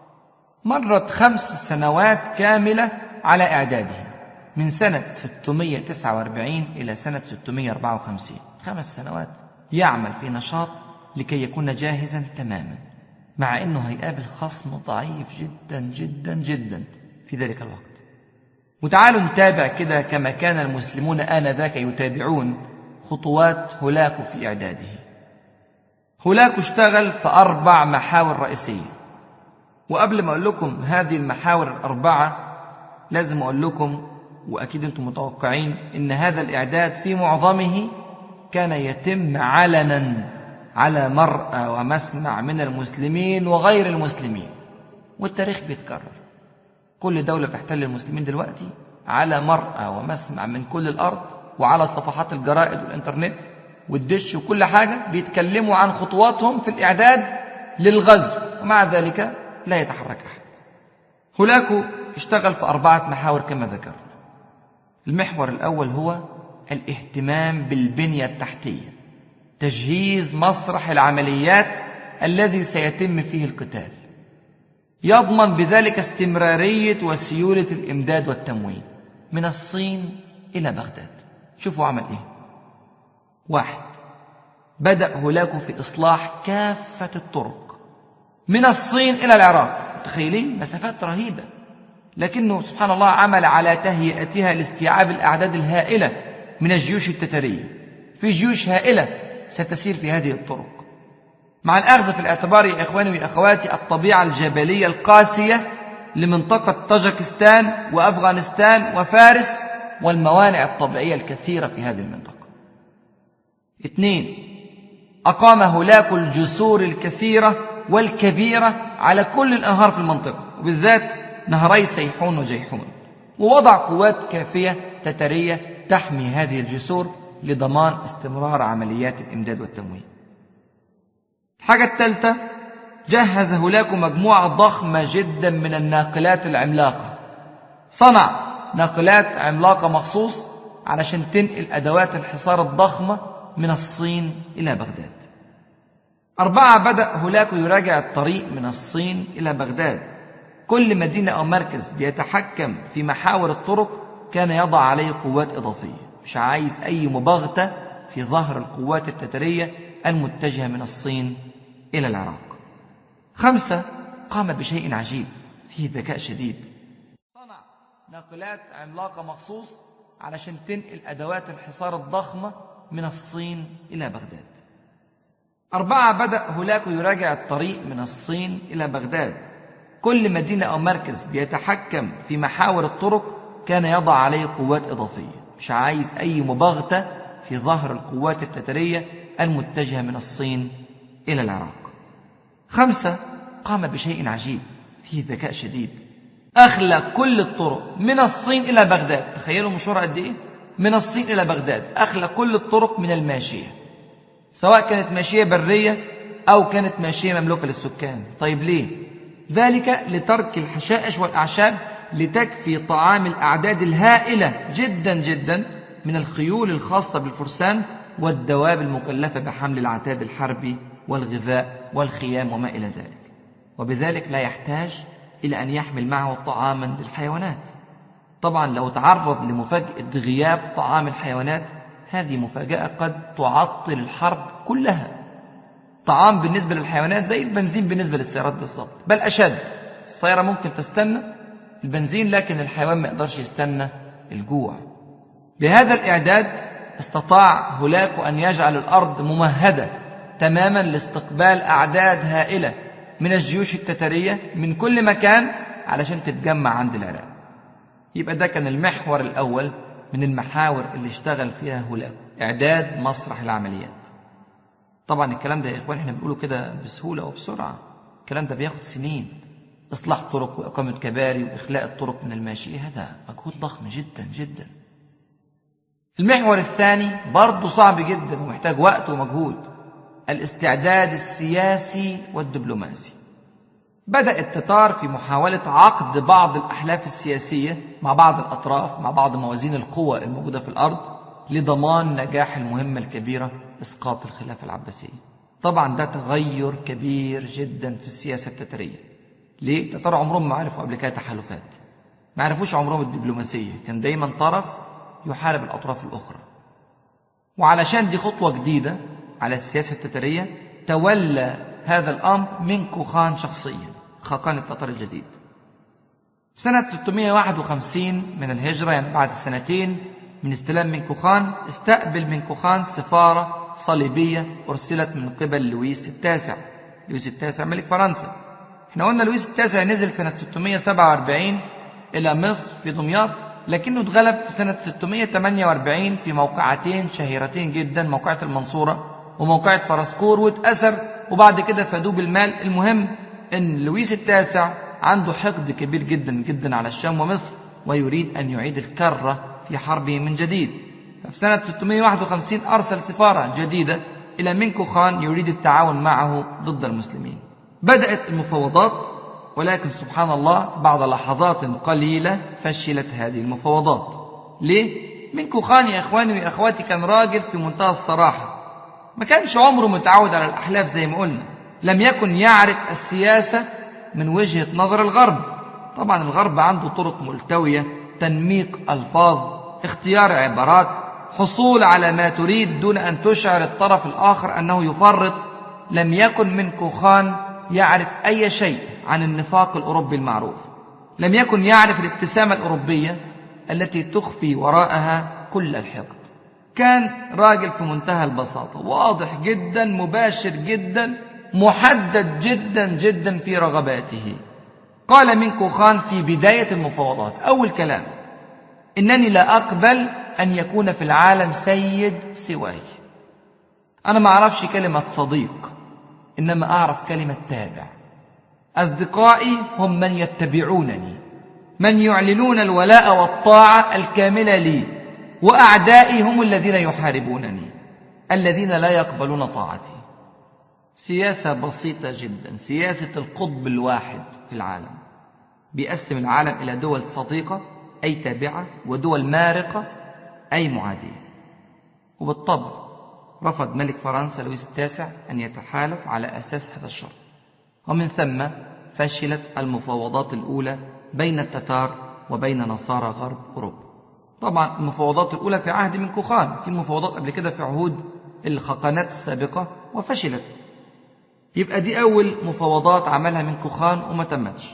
مرت خمس سنوات كاملة على إعداده من سنة ستمائة وتسعة وأربعين إلى سنة ستمائة وأربعة وخمسين، خمس سنوات يعمل في نشاط لكي يكون جاهزا تماما، مع أنه هيقابل خصم ضعيف جدا جدا جدا في ذلك الوقت. وتعالوا نتابع كده كما كان المسلمون آنذاك يتابعون خطوات هولاكو في إعداده. هولاكو اشتغل في أربع محاور رئيسية، وقبل ما أقول لكم هذه المحاور الأربعة لازم أقول لكم، وأكيد أنتم متوقعين، إن هذا الإعداد في معظمه كان يتم علنا على مرأى ومسمع من المسلمين وغير المسلمين، والتاريخ بيتكرر. كل دولة تحتل المسلمين دلوقتي على مرأى ومسمع من كل الأرض وعلى صفحات الجرائد والإنترنت والدش وكل حاجة بيتكلموا عن خطواتهم في الإعداد للغزو، ومع ذلك لا يتحرك أحد. هولاكو اشتغل في أربعة محاور كما ذكرنا. المحور الأول هو الاهتمام بالبنية التحتية، تجهيز مسرح العمليات الذي سيتم فيه القتال، يضمن بذلك استمرارية وسيولة الإمداد والتموين من الصين إلى بغداد. شوفوا عمل إيه. واحد، بدأ هولاكو في إصلاح كافة الطرق من الصين إلى العراق. تخيلين مسافات رهيبة، لكنه سبحان الله عمل على تهيئتها لاستيعاب الأعداد الهائلة من الجيوش التتارية. في جيوش هائلة ستسير في هذه الطرق، مع الأخذ في الاعتبار يا إخواني وأخواتي الطبيعة الجبلية القاسية لمنطقة طاجكستان وأفغانستان وفارس والموانع الطبيعية الكثيرة في هذه المنطقة. اثنين، أقام هولاكو الجسور الكثيرة والكبيرة على كل الأنهار في المنطقة، وبالذات نهري سيحون وجيحون، ووضع قوات كافية تتارية تحمي هذه الجسور لضمان استمرار عمليات الإمداد والتموين. الحاجة الثالثة، جهز هولاكو مجموعة ضخمة جدا من الناقلات العملاقة، صنع ناقلات عملاقة مخصوص علشان تنقل أدوات الحصار الضخمة من الصين إلى بغداد. أربعة، بدأ هولاكو يراجع الطريق من الصين إلى بغداد. كل مدينة أو مركز بيتحكم في محاور الطرق كان يضع عليه قوات إضافية، مش عايز أي مباغتة في ظهر القوات التتارية المتجهة من الصين إلى العراق. خمسة، قام بشيء عجيب فيه ذكاء شديد، صنع ناقلات عملاقة مخصوص علشان تنقل أدوات الحصار الضخمة من الصين إلى بغداد. أربعة، بدأ هولاكو يراجع الطريق من الصين إلى بغداد. كل مدينة أو مركز بيتحكم في محاور الطرق كان يضع عليه قوات إضافية، مش عايز أي مباغتة في ظهر القوات التتارية المتجهة من الصين إلى العراق. خمسة، قام بشيء عجيب فيه ذكاء شديد، أخلى كل الطرق من الصين إلى بغداد. تخيلوا مشوار قد إيه؟ من الصين إلى بغداد أخلى كل الطرق من الماشية، سواء كانت ماشية برية أو كانت ماشية مملوكة للسكان. طيب ليه؟ ذلك لترك الحشائش والأعشاب لتكفي طعام الأعداد الهائلة جدا جدا من الخيول الخاصة بالفرسان والدواب المكلفة بحمل العتاد الحربي والغذاء والخيام وما إلى ذلك، وبذلك لا يحتاج إلى أن يحمل معه طعاما للحيوانات. طبعا لو تعرض لمفاجأة غياب طعام الحيوانات، هذه مفاجأة قد تعطل الحرب كلها. طعام بالنسبة للحيوانات زي البنزين بالنسبة للسيارات بالضبط، بل أشد. السيارة ممكن تستنى البنزين، لكن الحيوان ما يقدرش يستنى الجوع. بهذا الإعداد استطاع هولاكو أن يجعل الأرض ممهدة تماما لاستقبال أعداد هائلة من الجيوش التتارية من كل مكان علشان تتجمع عند العراق. يبقى ده كان المحور الأول من المحاور اللي اشتغل فيها هولاكو، إعداد مسرح العمليات. طبعا الكلام ده يا إخوان احنا بنقوله كده بسهولة وبسرعة، الكلام ده بياخد سنين. إصلاح طرق وإقامة كباري وإخلاء الطرق من الماشية، هذا مجهود ضخم جدا جدا. المحور الثاني برضه صعب جدا ومحتاج وقت ومجهود، الاستعداد السياسي والدبلوماسي. بدأ التتار في محاولة عقد بعض الأحلاف السياسية مع بعض الأطراف، مع بعض موازين القوى الموجودة في الأرض، لضمان نجاح المهمة الكبيرة إسقاط الخلافة العباسية. طبعا ده تغير كبير جدا في السياسة التتارية. ليه؟ التتار عمرهم ما عرفوا قبل كده تحالفات، ما عرفوش عمرهم الدبلوماسية، كان دايما طرف يحارب الأطراف الأخرى. وعلشان دي خطوة جديدة على السياسة التتارية، تولى هذا الأمر منكو خان شخصيا، خاقان التتار الجديد. في سنة ستمائة وواحد وخمسين من الهجرة، يعني بعد سنتين من استلام منكو خان، استقبل منكو خان سفارة صليبية أرسلت من قبل لويس التاسع. لويس التاسع ملك فرنسا. احنا قلنا لويس التاسع نزل سنة ستمائة وسبعة وأربعين إلى مصر في دمياط، لكنه اتغلب في سنة ستمائة وثمانية وأربعين في موقعتين شهيرتين جدا، موقعة المنصورة وموقعة فرسكور، واتأسر وبعد كده فادوه بالمال. المهم ان لويس التاسع عنده حقد كبير جدا جدا على الشام ومصر، ويريد أن يعيد الكرة في حربه من جديد. ففي سنة ستمائة وواحد وخمسين أرسل سفارة جديدة إلى منكو خان يريد التعاون معه ضد المسلمين. بدأت المفاوضات، ولكن سبحان الله بعد لحظات قليلة فشلت هذه المفاوضات. ليه؟ منكو خان يا إخواني وأخواتي كان راجل في منتهى الصراحة، ما كانش عمره متعود على الأحلاف زي ما قلنا، لم يكن يعرف السياسة من وجهة نظر الغرب. طبعا الغرب عنده طرق ملتوية، تنميق ألفاظ، اختيار عبارات، حصول على ما تريد دون أن تشعر الطرف الآخر أنه يفرط. لم يكن منكو خان يعرف أي شيء عن النفاق الأوروبي المعروف، لم يكن يعرف الابتسامة الأوروبية التي تخفي وراءها كل الحقد. كان راجل في منتهى البساطة، واضح جدا، مباشر جدا، محدد جدا جدا في رغباته. قال منكو خان في بداية المفاوضات أول كلام: إنني لا أقبل أن يكون في العالم سيد سواي. أنا ما أعرفش كلمة صديق، إنما أعرف كلمة تابع. أصدقائي هم من يتبعونني، من يعلنون الولاء والطاعة الكاملة لي، وأعدائي هم الذين يحاربونني، الذين لا يقبلون طاعتي. سياسة بسيطة جدا، سياسة القطب الواحد في العالم، بيقسم العالم إلى دول صديقة أي تابعة، ودول مارقة أي معادية. وبالطبع رفض ملك فرنسا لويس التاسع أن يتحالف على أساس هذا الشرط، ومن ثم فشلت المفاوضات الأولى بين التتار وبين نصارى غرب أوروبا. طبعا المفاوضات الأولى في عهد منكو خان، في المفاوضات قبل كده في عهود الخاقانات السابقة وفشلت. يبقى دي أول مفاوضات عملها منكو خان وما تمتش.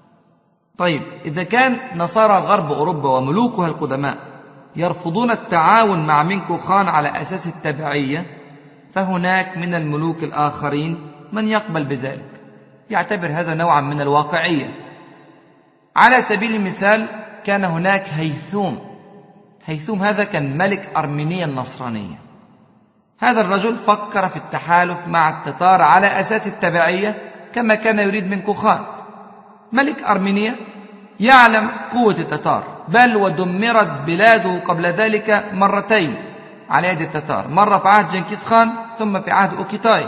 طيب إذا كان نصارى غرب أوروبا وملوكها القدماء يرفضون التعاون مع منكو خان على أساس التبعية، فهناك من الملوك الآخرين من يقبل بذلك، يعتبر هذا نوعا من الواقعية. على سبيل المثال كان هناك هيثوم. هيثوم هذا كان ملك أرمينيا النصرانية. هذا الرجل فكر في التحالف مع التتار على أساس التبعية كما كان يريد منكو خان. ملك أرمينيا يعلم قوة التتار، بل ودمرت بلاده قبل ذلك مرتين على يد التتار، مرة في عهد جنكيز خان ثم في عهد أوكيتاي.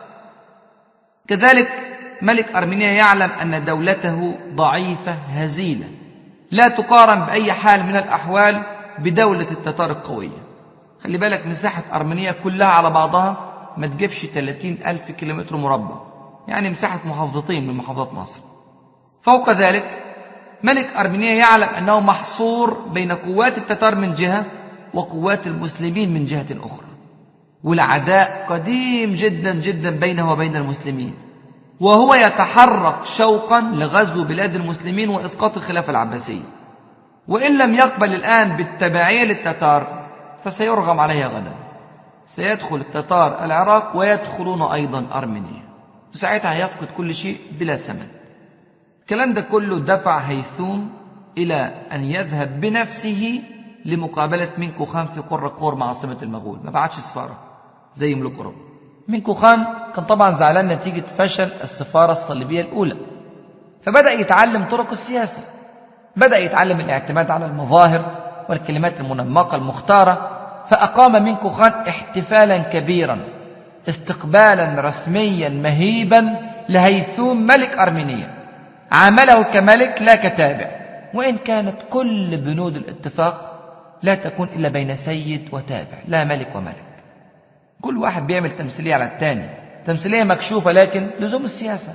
كذلك ملك أرمينيا يعلم أن دولته ضعيفة هزيلة، لا تقارن بأي حال من الأحوال بدولة التتار القوية. خلي بالك مساحة أرمينيا كلها على بعضها ما تجيبش ثلاثين ألف كيلومتر مربع، يعني مساحة محافظتين من محافظات مصر. فوق ذلك ملك أرمينيا يعلم أنه محصور بين قوات التتار من جهة وقوات المسلمين من جهة أخرى، والعداء قديم جدا جدا بينه وبين المسلمين، وهو يتحرك شوقا لغزو بلاد المسلمين وإسقاط الخلافة العباسية. وإن لم يقبل الآن بالتبعية للتتار فسيرغم عليها غدا، سيدخل التتار العراق ويدخلون أيضا أرمينيا، وساعتها يفقد كل شيء بلا ثمن. الكلام ده كله دفع هيثوم إلى أن يذهب بنفسه لمقابلة منكو خان في قرة قور عاصمة المغول. ما بعتش سفارة زي ملوك أوروبا. منكو خان كان طبعا زعلان نتيجة فشل السفارة الصليبية الأولى، فبدأ يتعلم طرق السياسة، بدأ يتعلم الاعتماد على المظاهر والكلمات المنمقة المختارة. فأقام منكو خان احتفالا كبيرا، استقبالا رسميا مهيبا لهيثوم ملك أرمينيا، عامله كملك لا كتابع، وإن كانت كل بنود الاتفاق لا تكون إلا بين سيد وتابع، لا ملك وملك. كل واحد بيعمل تمثيلية على الثاني، تمثيلية مكشوفة لكن لزوم السياسة.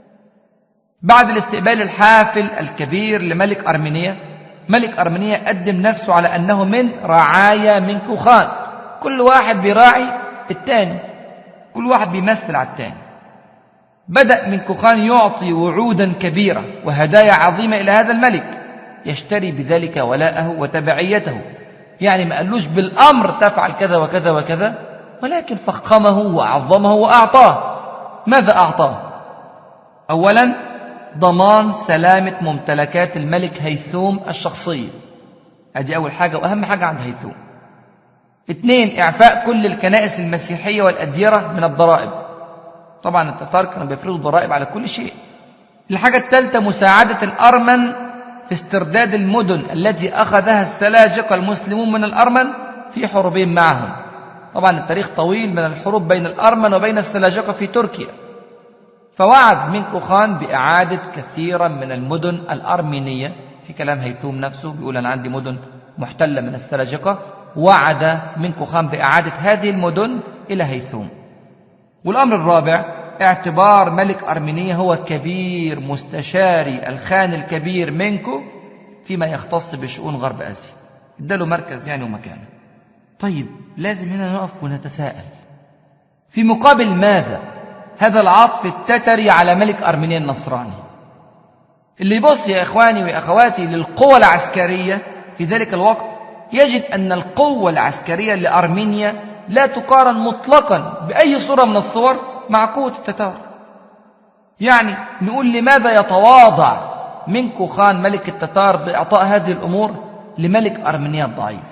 بعد الاستقبال الحافل الكبير لملك أرمينيا، ملك أرمينيا قدم نفسه على أنه من رعايا منكو خان، كل واحد بيراعي الثاني، كل واحد بيمثل على الثاني. بدأ منكو خان يعطي وعودا كبيرة وهدايا عظيمة إلى هذا الملك، يشتري بذلك ولاءه وتبعيته. يعني ما قالوش بالأمر تفعل كذا وكذا وكذا، ولكن فخمه وعظمه وأعطاه. ماذا أعطاه؟ أولا ضمان سلامة ممتلكات الملك هيثوم الشخصية، هذه أول حاجة وأهم حاجة عند هيثوم. اثنين إعفاء كل الكنائس المسيحية والأديرة من الضرائب، طبعا التتار كانوا بيفرضوا ضرائب على كل شيء. الحاجة الثالثة مساعدة الأرمن في استرداد المدن التي أخذها السلاجقة المسلمون من الأرمن في حروبهم معهم. طبعا التاريخ طويل من الحروب بين الأرمن وبين السلاجقة في تركيا. فوعد منكو خان بإعادة كثيرا من المدن الأرمينية، في كلام هيثوم نفسه بيقول أنا عندي مدن محتلة من السلاجقة، وعد منكو خان بإعادة هذه المدن إلى هيثوم. والأمر الرابع اعتبار ملك أرمينيا هو كبير مستشاري الخان الكبير منكو فيما يختص بشؤون غرب آسيا، اداله مركز يعني ومكانه. طيب لازم هنا نقف ونتساءل، في مقابل ماذا هذا العطف التتري على ملك أرمينيا النصراني؟ اللي يبص يا إخواني وأخواتي للقوة العسكرية في ذلك الوقت يجد أن القوة العسكرية لأرمينيا لا تقارن مطلقا بأي صورة من الصور مع قوة التتار. يعني نقول لماذا يتواضع منكو خان ملك التتار بإعطاء هذه الأمور لملك أرمينيا الضعيف؟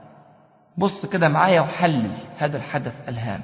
بص كده معايا وحلل هذا الحدث الهام.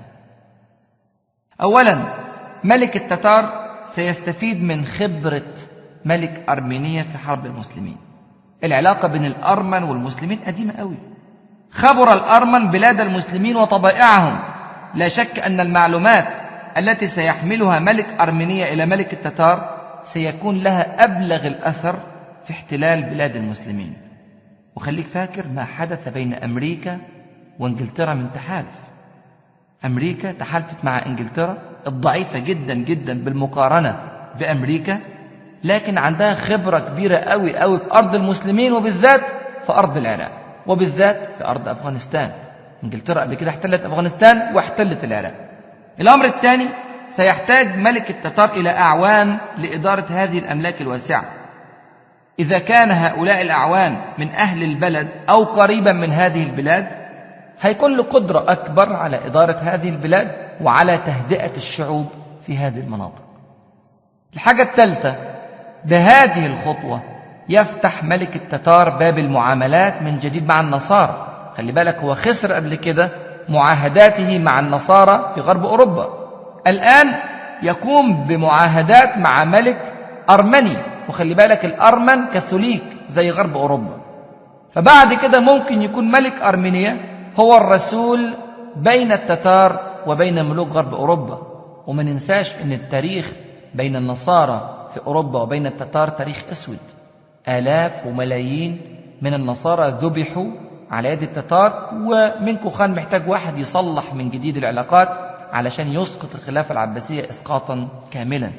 أولا ملك التتار سيستفيد من خبرة ملك أرمينيا في حرب المسلمين. العلاقة بين الأرمن والمسلمين قديمة قوي، خبر الأرمن بلاد المسلمين وطبائعهم. لا شك أن المعلومات التي سيحملها ملك أرمينيا إلى ملك التتار سيكون لها أبلغ الأثر في احتلال بلاد المسلمين. وخليك فاكر ما حدث بين أمريكا وإنجلترا من تحالف. أمريكا تحالفت مع إنجلترا الضعيفة جدا جدا بالمقارنة بأمريكا، لكن عندها خبرة كبيرة قوي قوي في أرض المسلمين، وبالذات في أرض العراق، وبالذات في أرض أفغانستان. إنجلترا قبل كده احتلت أفغانستان واحتلت العراق. الأمر الثاني سيحتاج ملك التتار إلى أعوان لإدارة هذه الأملاك الواسعة. إذا كان هؤلاء الأعوان من أهل البلد أو قريبا من هذه البلاد هيكون له قدرة أكبر على إدارة هذه البلاد وعلى تهدئة الشعوب في هذه المناطق. الحاجة الثالثة، بهذه الخطوة يفتح ملك التتار باب المعاملات من جديد مع النصارى. خلي بالك هو خسر قبل كده معاهداته مع النصارى في غرب أوروبا، الآن يقوم بمعاهدات مع ملك أرمني، وخلي بالك الأرمن كاثوليك زي غرب أوروبا. فبعد كده ممكن يكون ملك أرمينيا هو الرسول بين التتار وبين ملوك غرب أوروبا. وما ننساش أن التاريخ بين النصارى في أوروبا وبين التتار تاريخ أسود. آلاف وملايين من النصارى ذبحوا على يد التتار، ومنكو خان محتاج واحد يصلح من جديد العلاقات علشان يسقط الخلافة العباسية إسقاطا كاملا.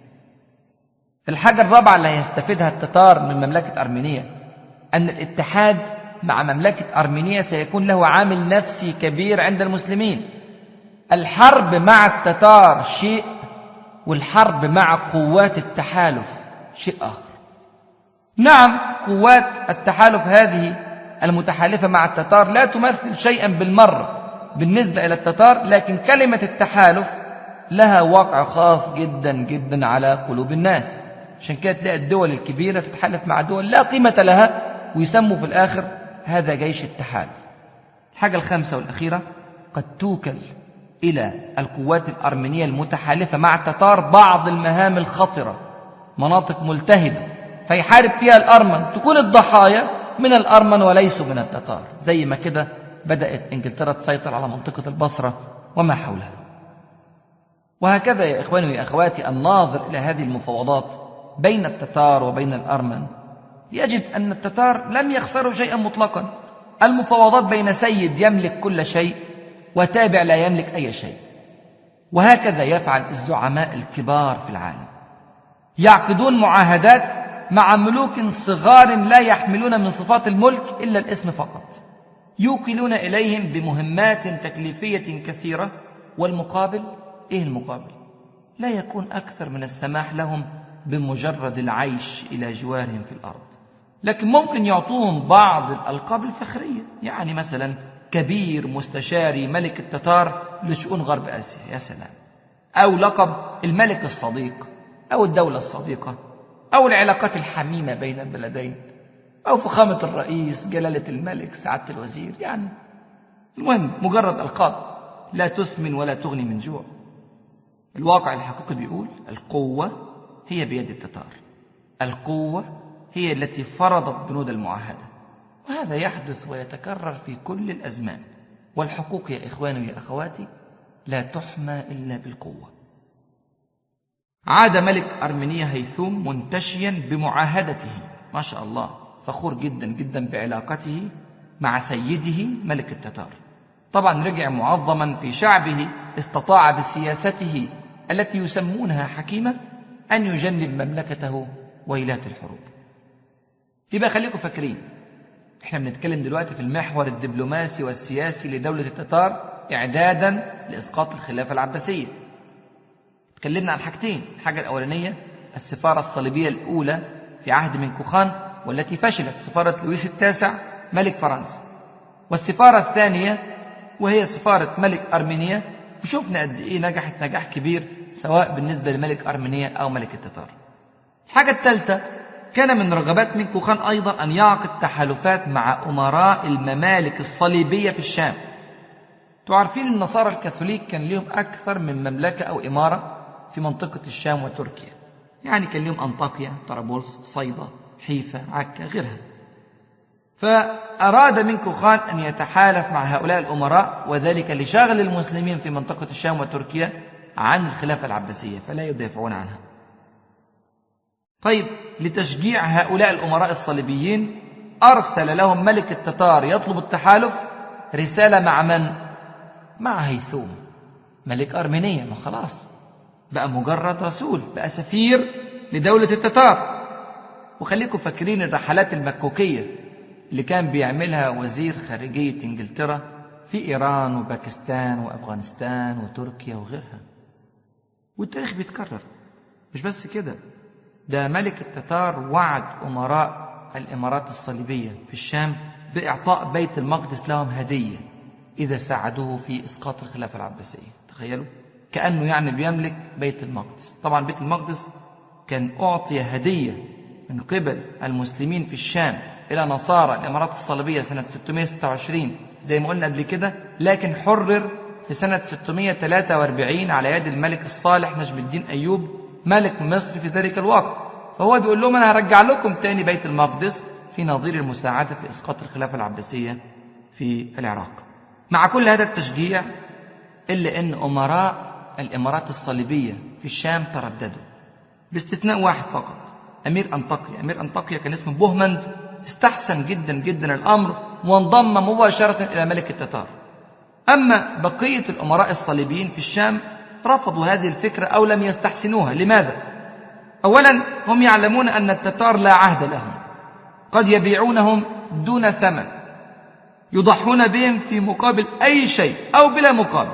الحاجة الرابعة اللي هيستفيدها التتار من مملكة أرمينيا أن الاتحاد مع مملكة أرمينيا سيكون له عامل نفسي كبير عند المسلمين. الحرب مع التتار شيء، والحرب مع قوات التحالف شيء آخر. نعم، قوات التحالف هذه المتحالفة مع التتار لا تمثل شيئا بالمرة بالنسبة إلى التتار، لكن كلمة التحالف لها واقع خاص جدا جدا على قلوب الناس. عشان كده تلاقي الدول الكبيرة تتحالف مع دول لا قيمة لها ويسموا في الآخر هذا جيش التحالف. الحاجة الخامسة والأخيرة، قد توكل إلى القوات الأرمينية المتحالفة مع التتار بعض المهام الخطرة، مناطق ملتهبة فيحارب فيها الأرمن، تكون الضحايا من الأرمن وليسوا من التتار، زي ما كده بدأت إنجلترا تسيطر على منطقة البصرة وما حولها. وهكذا يا إخواني ويا أخواتي، الناظر إلى هذه المفاوضات بين التتار وبين الأرمن يجد أن التتار لم يخسروا شيئا مطلقا. المفاوضات بين سيد يملك كل شيء وتابع لا يملك أي شيء. وهكذا يفعل الزعماء الكبار في العالم، يعقدون معاهدات مع ملوك صغار لا يحملون من صفات الملك إلا الاسم فقط، يوكلون إليهم بمهمات تكليفية كثيرة، والمقابل إيه المقابل؟ لا يكون أكثر من السماح لهم بمجرد العيش إلى جوارهم في الأرض. لكن ممكن يعطوهم بعض الألقاب الفخرية، يعني مثلا كبير مستشاري ملك التتار لشؤون غرب آسيا، يا سلام، أو لقب الملك الصديق أو الدولة الصديقة أو العلاقات الحميمة بين البلدين أو فخامة الرئيس، جلالة الملك، سعادة الوزير، يعني المهم مجرد ألقاب لا تسمن ولا تغني من جوع. الواقع الحقيقي بيقول القوة هي بيد التتار، القوة هي التي فرضت بنود المعاهدة، وهذا يحدث ويتكرر في كل الأزمان. والحقوق يا إخواني ويا أخواتي لا تحمى إلا بالقوة. عاد ملك أرمينيا هيثوم منتشيا بمعاهدته، ما شاء الله، فخور جدا جدا بعلاقته مع سيده ملك التتار. طبعا رجع معظما في شعبه، استطاع بسياسته التي يسمونها حكيمة أن يجنب مملكته ويلات الحروب. يبقى خليكم فاكرين، احنا بنتكلم دلوقتي في المحور الدبلوماسي والسياسي لدولة التتار إعدادا لإسقاط الخلافة العباسية. تكلمنا عن حاجتين، الحاجة الأولانية السفارة الصليبية الأولى في عهد منكو خان، والتي فشلت، سفارة لويس التاسع ملك فرنسا، والسفارة الثانية وهي سفارة ملك أرمينيا، وشوفنا قد إيه نجحت نجاح كبير سواء بالنسبة لملك أرمينيا أو ملك التتار. الحاجة الثالثة، كان من رغبات منكو خان أيضا أن يعقد تحالفات مع أمراء الممالك الصليبية في الشام. تعرفين النصارى الكاثوليك كان لهم أكثر من مملكة أو إمارة في منطقة الشام وتركيا، يعني كان لهم أنطاكيا، طرابلس، صيدا، حيفا، عكا، غيرها. فأراد منكو خان أن يتحالف مع هؤلاء الأمراء، وذلك لشغل المسلمين في منطقة الشام وتركيا عن الخلافة العباسية فلا يدافعون عنها. طيب، لتشجيع هؤلاء الأمراء الصليبيين أرسل لهم ملك التتار يطلب التحالف رسالة مع من؟ مع هيثوم ملك أرمينيا. ما خلاص بقى مجرد رسول، بقى سفير لدولة التتار. وخليكم فاكرين الرحلات المكوكية اللي كان بيعملها وزير خارجية إنجلترا في إيران وباكستان وأفغانستان وتركيا وغيرها، والتاريخ بيتكرر. مش بس كده، ده ملك التتار وعد أمراء الإمارات الصليبية في الشام بإعطاء بيت المقدس لهم هدية إذا ساعدوه في إسقاط الخلافة العباسية. تخيلوا، كأنه يعني بيملك بيت المقدس. طبعا بيت المقدس كان أعطي هدية من قبل المسلمين في الشام إلى نصارى الإمارات الصليبية سنة ستمائة وستة وعشرين زي ما قلنا قبل كده، لكن حرر في سنة ستمائة وثلاثة وأربعين على يد الملك الصالح نجم الدين أيوب ملك مصر في ذلك الوقت. فهو بيقول لهم أنا هرجع لكم تاني بيت المقدس في نظير المساعدة في إسقاط الخلافة العباسية في العراق. مع كل هذا التشجيع إلا أن أمراء الإمارات الصليبية في الشام ترددوا، باستثناء واحد فقط، أمير أنطاكيا. أمير أنطاكيا كان اسمه بوهمند، استحسن جدا جدا الأمر وانضم مباشرة إلى ملك التتار. أما بقية الأمراء الصليبيين في الشام رفضوا هذه الفكرة أو لم يستحسنوها. لماذا؟ أولا، هم يعلمون أن التتار لا عهد لهم، قد يبيعونهم دون ثمن، يضحون بهم في مقابل أي شيء أو بلا مقابل.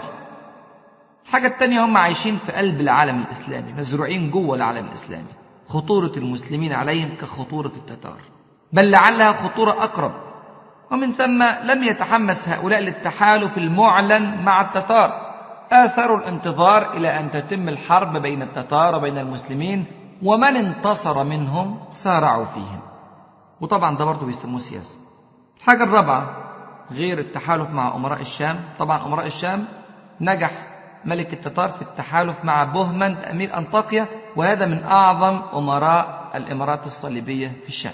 الحاجة الثانية، هم عايشين في قلب العالم الإسلامي، مزروعين جوه العالم الإسلامي، خطورة المسلمين عليهم كخطورة التتار، بل لعلها خطورة أقرب. ومن ثم لم يتحمس هؤلاء للتحالف المعلن مع التتار، آثروا الانتظار إلى أن تتم الحرب بين التتار وبين المسلمين، ومن انتصر منهم سارعوا فيهم. وطبعا ده برضو بيسموه سياسة. الحاجة الرابعة غير التحالف مع أمراء الشام، طبعا أمراء الشام نجح ملك التتار في التحالف مع بهمند أمير أنطاكيا، وهذا من أعظم أمراء الإمارات الصليبية في الشام.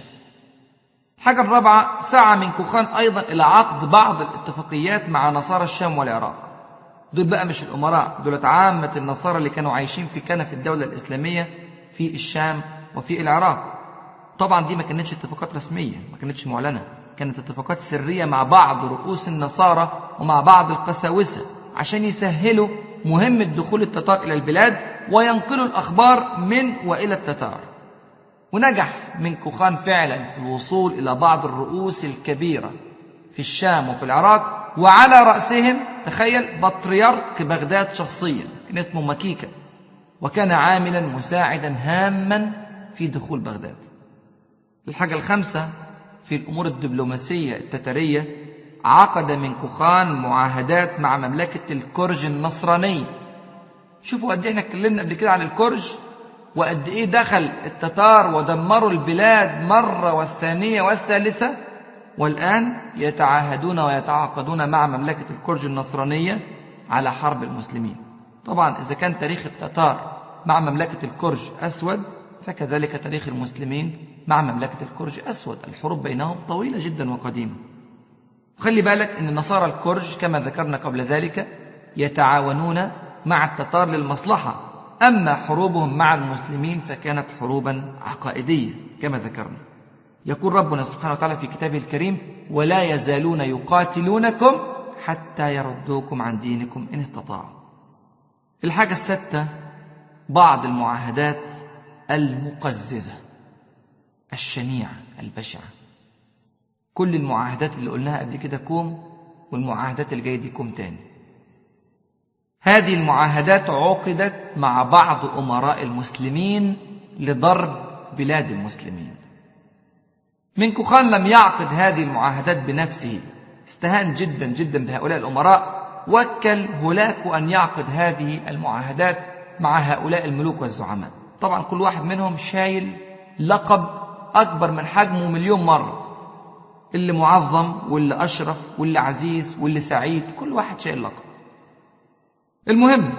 الحاجة الرابعة، سعى من كوخان أيضا إلى عقد بعض الاتفاقيات مع نصارى الشام والعراق. دول بقى مش الأمراء، دول عامة النصارى اللي كانوا عايشين في كنف الدولة الإسلامية في الشام وفي العراق. طبعا دي ما كانتش اتفاقات رسمية، ما كانتش معلنة، كانت اتفاقات سرية مع بعض رؤوس النصارى ومع بعض القساوسة عشان يسهلوا مهمة دخول التتار إلى البلاد وينقلوا الأخبار من وإلى التتار. ونجح من كوخان فعلا في الوصول إلى بعض الرؤوس الكبيرة في الشام وفي العراق، وعلى رأسهم تخيل بطريرك بغداد شخصيا كان اسمه مكيكة، وكان عاملا مساعدا هاما في دخول بغداد. الحاجة الخامسة في الأمور الدبلوماسية التتارية، عقد من كوخان معاهدات مع مملكة الكرج النصرانية. شوفوا قد ايه احنا اتكلمنا قبل كده عن الكرج، وقد ايه دخل التتار ودمروا البلاد مرة والثانية والثالثة، والآن يتعاهدون ويتعاقدون مع مملكة الكرج النصرانية على حرب المسلمين. طبعا إذا كان تاريخ التتار مع مملكة الكرج أسود، فكذلك تاريخ المسلمين مع مملكة الكرج أسود، الحروب بينهم طويلة جدا وقديمة. خلي بالك أن نصارى الكرج كما ذكرنا قبل ذلك يتعاونون مع التتار للمصلحة، أما حروبهم مع المسلمين فكانت حروبا عقائدية كما ذكرنا. يقول ربنا سبحانه وتعالى في كتابه الكريم: ولا يزالون يقاتلونكم حتى يردوكم عن دينكم إن استطاعوا. الحاجة الستة، بعض المعاهدات المقززة الشنيعة البشعة. كل المعاهدات اللي قلناها قبل كده كوم، والمعاهدات اللي جاية دي كوم تاني. هذه المعاهدات عقدت مع بعض أمراء المسلمين لضرب بلاد المسلمين. من كوخان لم يعقد هذه المعاهدات بنفسه، استهان جدا جدا بهؤلاء الأمراء، وكل هولاكو أن يعقد هذه المعاهدات مع هؤلاء الملوك والزعماء. طبعا كل واحد منهم شايل لقب أكبر من حجمه مليون مرة، اللي معظم واللي أشرف واللي عزيز واللي سعيد، كل واحد شايل لقب. المهم،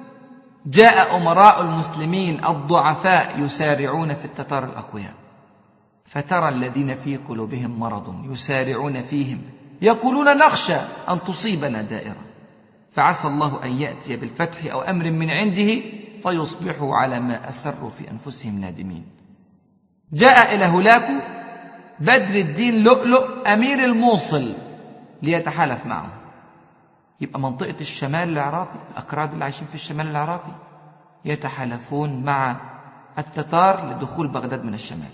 جاء أمراء المسلمين الضعفاء يسارعون في التتار الأقوياء، فترى الذين في قلوبهم مرض يسارعون فيهم يقولون نخشى أن تصيبنا دائرة، فعسى الله أن يأتي بالفتح أو أمر من عنده فيصبحوا على ما أسروا في أنفسهم نادمين. جاء إلى هولاكو بدر الدين لؤلؤ أمير الموصل ليتحالف معه. يبقى منطقة الشمال العراقي، الأكراد اللي عايشين في الشمال العراقي يتحالفون مع التتار لدخول بغداد من الشمال.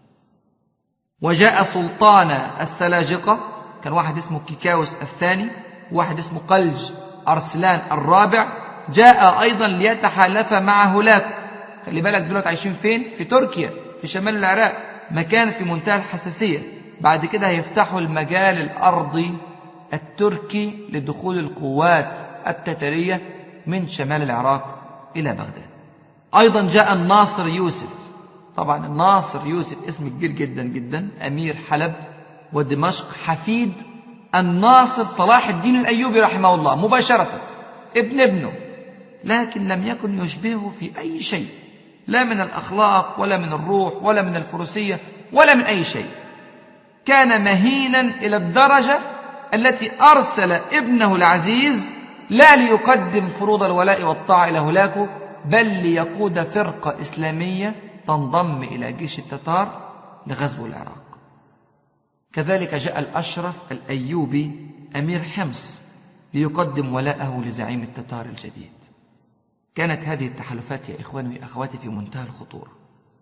وجاء سلطان السلاجقة، كان واحد اسمه كيكاوس الثاني وواحد اسمه قلج أرسلان الرابع، جاء أيضا ليتحالف مع هولاكو. خلي بالك دولت عايشين فين؟ في تركيا في شمال العراق، مكان في منتهى الحساسية. بعد كده هيفتحوا المجال الأرضي التركي لدخول القوات التتارية من شمال العراق إلى بغداد. أيضا جاء الناصر يوسف، طبعا الناصر يوسف اسم كبير جدا جدا، أمير حلب ودمشق، حفيد الناصر صلاح الدين الأيوبي رحمه الله مباشرة، ابن ابنه، لكن لم يكن يشبهه في أي شيء، لا من الأخلاق ولا من الروح ولا من الفروسية ولا من أي شيء. كان مهينا إلى الدرجة التي أرسل ابنه العزيز لا ليقدم فروض الولاء والطاعة إلى هولاكو، بل ليقود فرقة إسلامية تنضم إلى جيش التتار لغزو العراق. كذلك جاء الأشرف الأيوبي أمير حمص ليقدم ولاءه لزعيم التتار الجديد. كانت هذه التحالفات يا إخواني وأخواتي في منتهى الخطورة،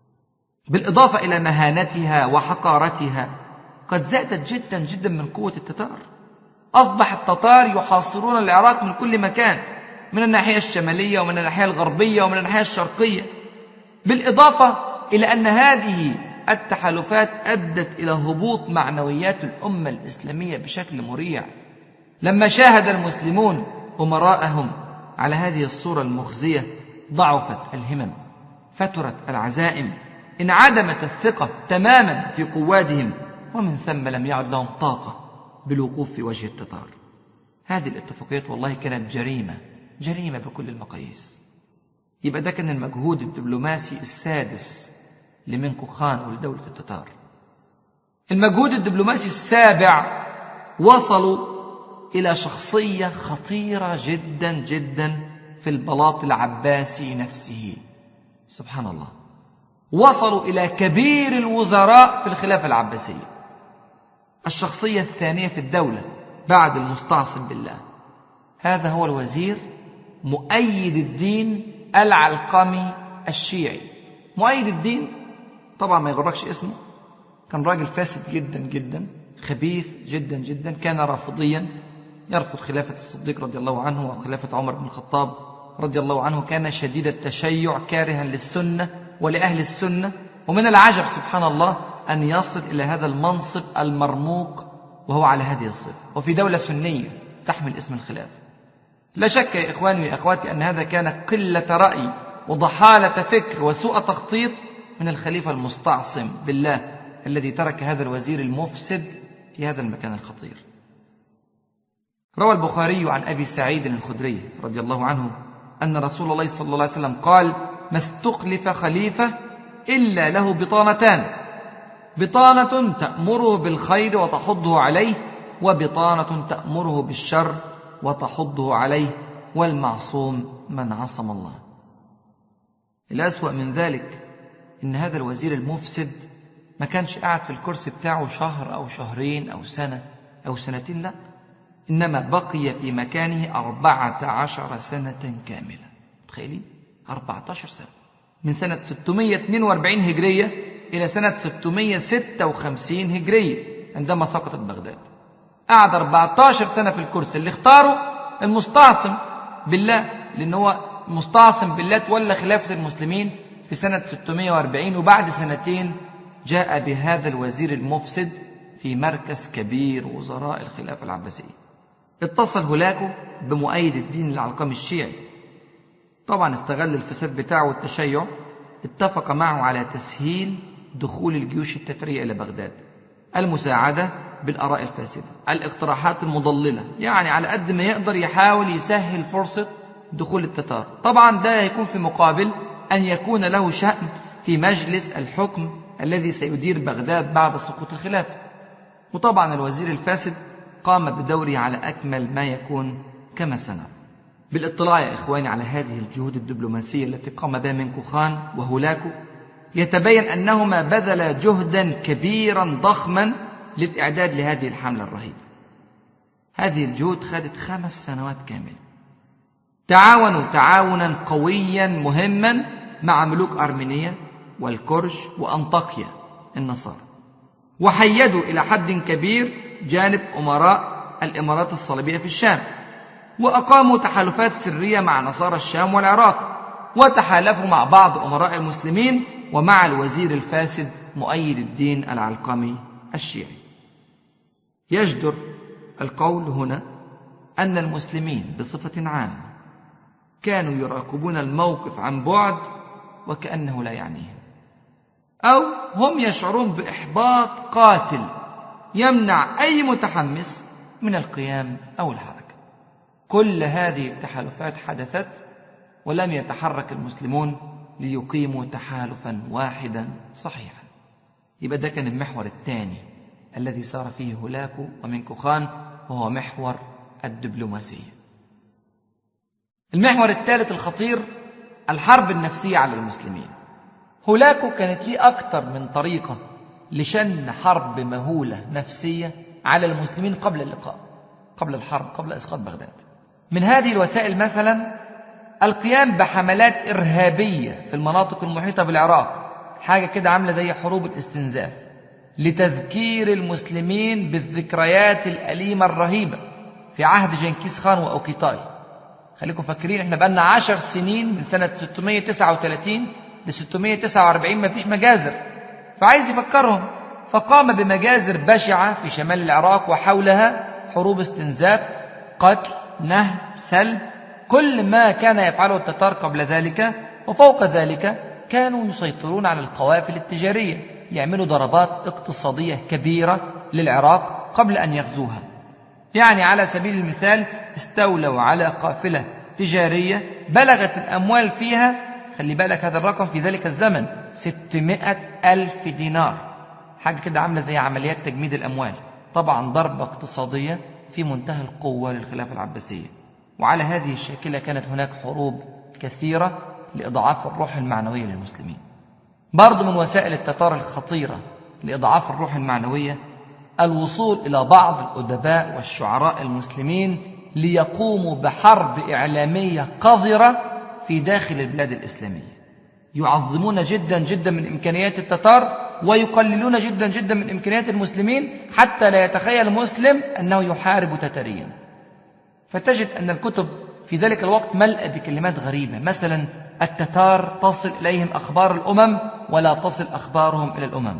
بالإضافة إلى مهانتها وحقارتها قد زادت جدا جدا من قوة التتار. أصبح التتار يحاصرون العراق من كل مكان، من الناحية الشمالية ومن الناحية الغربية ومن الناحية الشرقية، بالإضافة إلى أن هذه التحالفات أدت إلى هبوط معنويات الأمة الإسلامية بشكل مريع. لما شاهد المسلمون أمراءهم على هذه الصورة المخزية ضعفت الهمم، فترت العزائم، انعدمت الثقة تماما في قوادهم، ومن ثم لم يعد لهم طاقة بالوقوف في وجه التتار. هذه الاتفاقيات والله كانت جريمة، جريمة بكل المقاييس. يبقى ده كان المجهود الدبلوماسي السادس لمنكو خان ولدولة التتار. المجهود الدبلوماسي السابع، وصلوا إلى شخصية خطيرة جدا جدا في البلاط العباسي نفسه. سبحان الله، وصلوا إلى كبير الوزراء في الخلافة العباسية، الشخصية الثانية في الدولة بعد المستعصم بالله. هذا هو الوزير مؤيد الدين العلقمي الشيعي. مؤيد الدين طبعا ما يغرقش اسمه، كان راجل فاسد جدا جدا، خبيث جدا جدا، كان رافضيا، يرفض خلافة الصديق رضي الله عنه وخلافة عمر بن الخطاب رضي الله عنه. كان شديد التشيع، كارها للسنة ولأهل السنة. ومن العجب سبحان الله أن يصل إلى هذا المنصب المرموق وهو على هذه الصفة، وفي دولة سنية تحمل اسم الخلافة. لا شك يا إخواني وأخواتي أن هذا كان قلة رأي وضحالة فكر وسوء تخطيط من الخليفة المستعصم بالله الذي ترك هذا الوزير المفسد في هذا المكان الخطير. روى البخاري عن أبي سعيد الخدري رضي الله عنه أن رسول الله صلى الله عليه وسلم قال: ما استخلف خليفة إلا له بطانتان، بطانة تأمره بالخير وتحضه عليه، وبطانة تأمره بالشر وتحضه عليه، والمعصوم من عصم الله. الأسوأ من ذلك إن هذا الوزير المفسد ما كانش قاعد في الكرسي بتاعه شهر أو شهرين أو سنة أو سنتين، لا، إنما بقي في مكانه أربعة عشر سنة كاملة. تخيلين أربعة عشر سنة، من سنة ستمائة واثنين وأربعين هجرية إلى سنة ستمائة وستة وخمسين هجرية عندما سقطت بغداد. قعد أربعة عشر سنة في الكرسي اللي اختاره المستعصم بالله، لأن هو مستعصم بالله تولى خلافة المسلمين في سنة ستمائة وأربعين، وبعد سنتين جاء بهذا الوزير المفسد في مركز كبير وزراء الخلافة العباسية. اتصل هولاكو بمؤيد الدين العلقمي الشيعي، طبعا استغل الفساد بتاعه والتشيع، اتفق معه على تسهيل دخول الجيوش التترية إلى بغداد، المساعدة بالآراء الفاسدة، الاقتراحات المضللة، يعني على قد ما يقدر يحاول يسهل فرصة دخول التتار. طبعا ده هيكون في مقابل أن يكون له شأن في مجلس الحكم الذي سيدير بغداد بعد سقوط الخلافة. وطبعا الوزير الفاسد قام بدوره على أكمل ما يكون كما سنرى. بالاطلاع يا إخواني على هذه الجهود الدبلوماسية التي قام بها منكو خان وهولاكو، يتبين أنهما بذلا جهدا كبيرا ضخما للإعداد لهذه الحملة الرهيبة. هذه الجهود خدت خمس سنوات كاملة. تعاونوا تعاونا قويا مهما مع ملوك أرمينيا والكرج وأنطاكيا النصارى، وحيدوا إلى حد كبير جانب أمراء الإمارات الصليبية في الشام، وأقاموا تحالفات سرية مع نصارى الشام والعراق، وتحالفوا مع بعض أمراء المسلمين ومع الوزير الفاسد مؤيد الدين العلقمي الشيعي. يجدر القول هنا أن المسلمين بصفة عامة كانوا يراقبون الموقف عن بعد وكأنه لا يعنيهم، أو هم يشعرون بإحباط قاتل يمنع أي متحمس من القيام أو الحركة. كل هذه التحالفات حدثت ولم يتحرك المسلمون ليقيموا تحالفا واحدا صحيحا. يبقى ده كان المحور الثاني الذي سار فيه هولاكو ومنكو خان، وهو محور الدبلوماسية. المحور الثالث الخطير الحرب النفسية على المسلمين. هولاكو كانت ليه أكثر من طريقة لشن حرب مهولة نفسية على المسلمين قبل اللقاء، قبل الحرب، قبل إسقاط بغداد. من هذه الوسائل مثلا القيام بحملات إرهابية في المناطق المحيطة بالعراق، حاجة كده عاملة زي حروب الاستنزاف، لتذكير المسلمين بالذكريات الأليمة الرهيبة في عهد جنكيز خان وأوكيتاي. خليكم فاكرين احنا بقالنا عشر سنين من سنة ستمائة وتسعة وثلاثين ل ستمائة وتسعة وأربعين ما فيش مجازر، فعايز يفكرهم، فقام بمجازر بشعة في شمال العراق وحولها، حروب استنزاف، قتل، نهب، سلب، كل ما كان يفعله التتار قبل ذلك. وفوق ذلك كانوا يسيطرون على القوافل التجارية، يعملوا ضربات اقتصادية كبيرة للعراق قبل أن يغزوها. يعني على سبيل المثال استولوا على قافلة تجارية بلغت الأموال فيها، خلي بالك هذا الرقم في ذلك الزمن، ستمائة ألف دينار، حاجة كده عاملة زي عمليات تجميد الأموال. طبعا ضربة اقتصادية في منتهى القوة للخلافة العباسية. وعلى هذه الشاكلة كانت هناك حروب كثيرة لإضعاف الروح المعنوية للمسلمين. برضو من وسائل التتار الخطيرة لإضعاف الروح المعنوية الوصول إلى بعض الأدباء والشعراء المسلمين ليقوموا بحرب إعلامية قذرة في داخل البلاد الإسلامية. يعظمون جدا جدا من إمكانيات التتار ويقللون جدا جدا من إمكانيات المسلمين، حتى لا يتخيل المسلم أنه يحارب تتاريا. فتجد أن الكتب في ذلك الوقت ملأ بكلمات غريبة، مثلا التتار تصل إليهم أخبار الأمم ولا تصل أخبارهم إلى الأمم.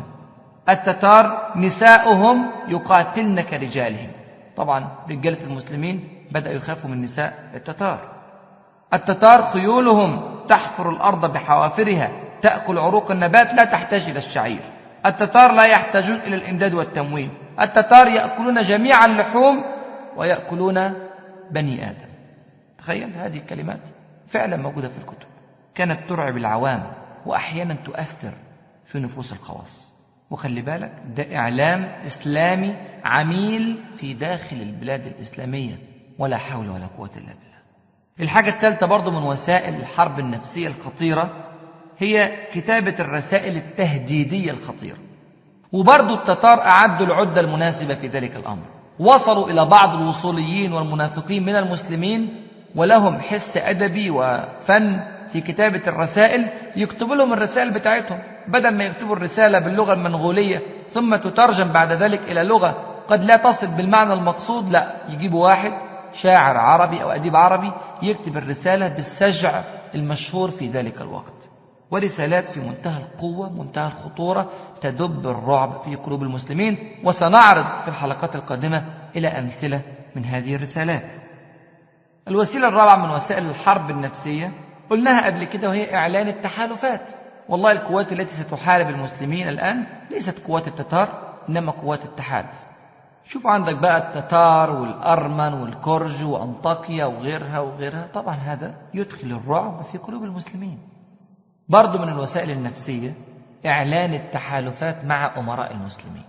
التتار نساؤهم يقاتلن كرجالهم. طبعا رجالة المسلمين بدأوا يخافوا من نساء التتار. التتار خيولهم تحفر الأرض بحوافرها، تأكل عروق النبات، لا تحتاج إلى الشعير. التتار لا يحتاجون إلى الإمداد والتموين. التتار يأكلون جميع اللحوم ويأكلون بني آدم. تخيل هذه الكلمات فعلا موجودة في الكتب، كانت ترعب العوام وأحيانا تؤثر في نفوس الخواص. وخلي بالك ده إعلام إسلامي عميل في داخل البلاد الإسلامية، ولا حول ولا قوة إلا بالله. الحاجة الثالثة برضو من وسائل الحرب النفسية الخطيرة هي كتابة الرسائل التهديدية الخطيرة. وبرضو التتار أعدوا العدة المناسبة في ذلك الأمر، وصلوا إلى بعض الوصوليين والمنافقين من المسلمين ولهم حس أدبي وفن في كتابة الرسائل، يكتبوا لهم الرسائل بتاعتهم، بدل ما يكتبوا الرسالة باللغة المنغولية ثم تترجم بعد ذلك إلى لغة قد لا تصل بالمعنى المقصود، لا، يجيبوا واحد شاعر عربي أو أديب عربي يكتب الرسالة بالسجع المشهور في ذلك الوقت. ورسالات في منتهى القوة، منتهى الخطورة، تدب الرعب في قلوب المسلمين. وسنعرض في الحلقات القادمة إلى أمثلة من هذه الرسالات. الوسيلة الرابعة من وسائل الحرب النفسية قلناها قبل كده، وهي إعلان التحالفات. والله القوات التي ستحارب المسلمين الآن ليست قوات التتار، إنما قوات التحالف. شوف عندك بقى التتار والأرمن والكرج وأنطاكيا وغيرها وغيرها، طبعا هذا يدخل الرعب في قلوب المسلمين. برضو من الوسائل النفسية إعلان التحالفات مع أمراء المسلمين.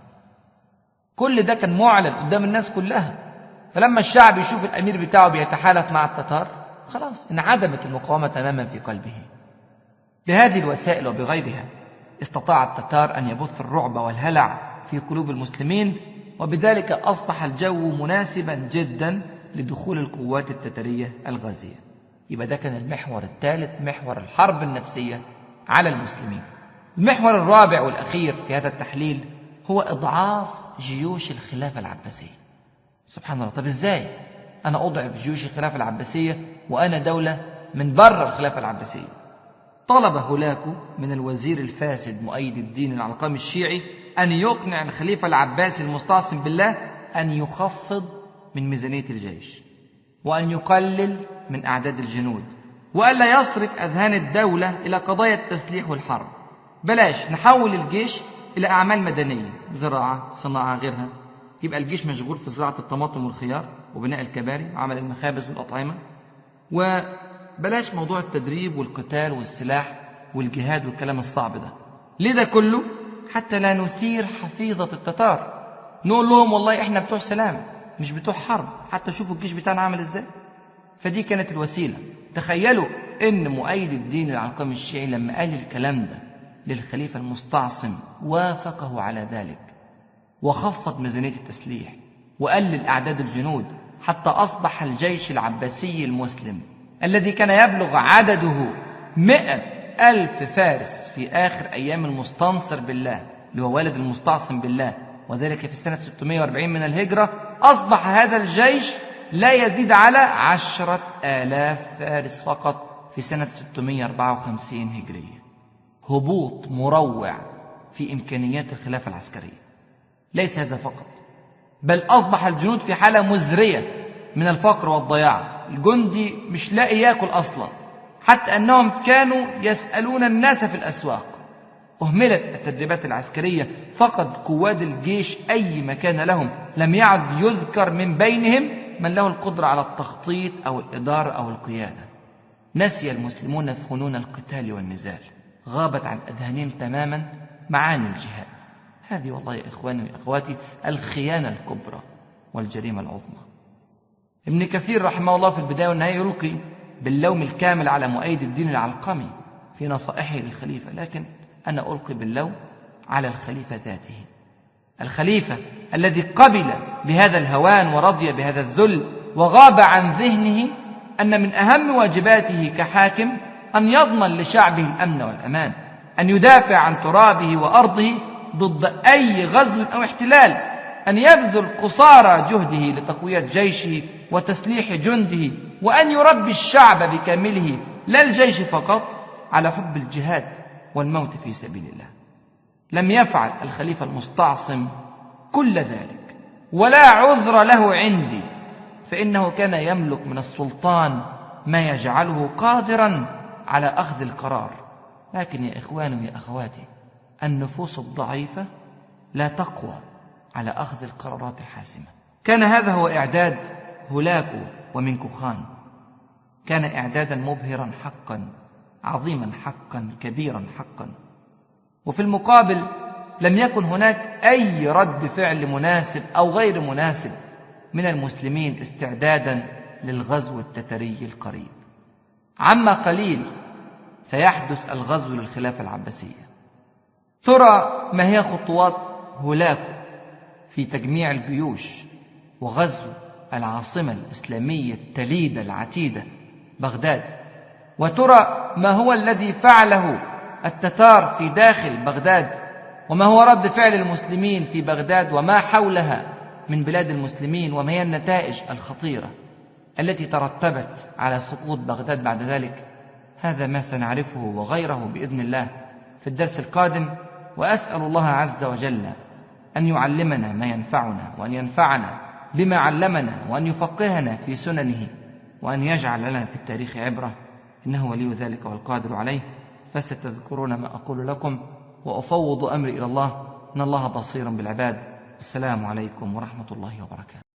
كل ده كان معلن قدام الناس كلها، فلما الشعب يشوف الأمير بتاعه بيتحالف مع التتار خلاص انعدمت المقاومة تماما في قلبه. بهذه الوسائل وبغيرها استطاع التتار أن يبث الرعب والهلع في قلوب المسلمين، وبذلك أصبح الجو مناسبا جدا لدخول القوات التترية الغازية. يبقى ده كان المحور الثالث، محور الحرب النفسية على المسلمين. المحور الرابع والأخير في هذا التحليل هو إضعاف جيوش الخلافة العباسية. سبحان الله، طب إزاي أنا أضعف جيوش الخلافة العباسية وأنا دولة من بره الخلافة العباسية؟ طلب هولاكو من الوزير الفاسد مؤيد الدين العلقمي الشيعي أن يقنع الخليفة العباسي المستعصم بالله أن يخفض من ميزانية الجيش، وأن يقلل من أعداد الجنود، وألا يصرف أذهان الدولة إلى قضايا التسليح والحرب. بلاش نحول الجيش إلى أعمال مدنية، زراعة، صناعة، غيرها. يبقى الجيش مشغول في زراعة الطماطم والخيار وبناء الكباري وعمل المخابز والأطعمة، وبلاش موضوع التدريب والقتال والسلاح والجهاد والكلام الصعب ده. ليه ده كله؟ حتى لا نثير حفيظة التتار، نقول لهم والله إحنا بتوع سلام مش بتوع حرب، حتى شوفوا الجيش بتاعنا عامل إزاي. فدي كانت الوسيلة. تخيلوا إن مؤيد الدين العلقمي الشيعي لما قال الكلام ده للخليفة المستعصم وافقه على ذلك، وخفض ميزانية التسليح وقلل أعداد الجنود، حتى أصبح الجيش العباسي المسلم الذي كان يبلغ عدده مئة ألف فارس في آخر أيام المستنصر بالله اللي هو والد المستعصم بالله، وذلك في سنة ستمائة وأربعين من الهجرة، أصبح هذا الجيش لا يزيد على عشرة آلاف فارس فقط في سنة ستمائة وأربعة وخمسين هجرية. هبوط مروع في إمكانيات الخلافة العسكرية. ليس هذا فقط، بل أصبح الجنود في حالة مزرية من الفقر والضياع. الجندي مش لاقي ياكل أصلا، حتى أنهم كانوا يسألون الناس في الأسواق. أهملت التدريبات العسكرية، فقد قواد الجيش أي مكان لهم، لم يعد يذكر من بينهم من له القدرة على التخطيط أو الإدارة أو القيادة. نسي المسلمون فنون القتال والنزال، غابت عن أذهانهم تماما معاني الجهاد. هذه والله يا إخواني وأخواتي الخيانة الكبرى والجريمة العظمى. ابن كثير رحمه الله في البداية والنهاية يلقي باللوم الكامل على مؤيد الدين العلقمي في نصائحه للخليفة، لكن أنا ألقي باللوم على الخليفة ذاته، الخليفة الذي قبل بهذا الهوان ورضي بهذا الذل، وغاب عن ذهنه أن من أهم واجباته كحاكم أن يضمن لشعبه الأمن والأمان، أن يدافع عن ترابه وأرضه ضد أي غزو أو احتلال، أن يبذل قصارى جهده لتقوية جيشه وتسليح جنده، وأن يربي الشعب بكامله لا الجيش فقط على حب الجهاد والموت في سبيل الله. لم يفعل الخليفة المستعصم كل ذلك، ولا عذر له عندي، فإنه كان يملك من السلطان ما يجعله قادرا على أخذ القرار. لكن يا إخواني ويا أخواتي، النفوس الضعيفة لا تقوى على أخذ القرارات الحاسمة. كان هذا هو إعداد هولاكو ومنكو خان، كان إعدادا مبهرا حقا، عظيما حقا، كبيرا حقا. وفي المقابل لم يكن هناك أي رد فعل مناسب أو غير مناسب من المسلمين استعدادا للغزو التتري القريب. عما قليل سيحدث الغزو للخلافة العباسية. ترى ما هي خطوات هولاكو في تجميع الجيوش وغزو العاصمة الإسلامية التليدة العتيدة بغداد، وترى ما هو الذي فعله التتار في داخل بغداد، وما هو رد فعل المسلمين في بغداد وما حولها من بلاد المسلمين، وما هي النتائج الخطيرة التي ترتبت على سقوط بغداد بعد ذلك. هذا ما سنعرفه وغيره بإذن الله في الدرس القادم، وأسأل الله عز وجل أن يعلمنا ما ينفعنا، وأن ينفعنا بما علمنا، وأن يفقهنا في سننه، وأن يجعل لنا في التاريخ عبرة، إنه ولي ذلك والقادر عليه. فستذكرون ما أقول لكم، وأفوض أمري إلى الله، إن الله بصير بالعباد. السلام عليكم ورحمة الله وبركاته.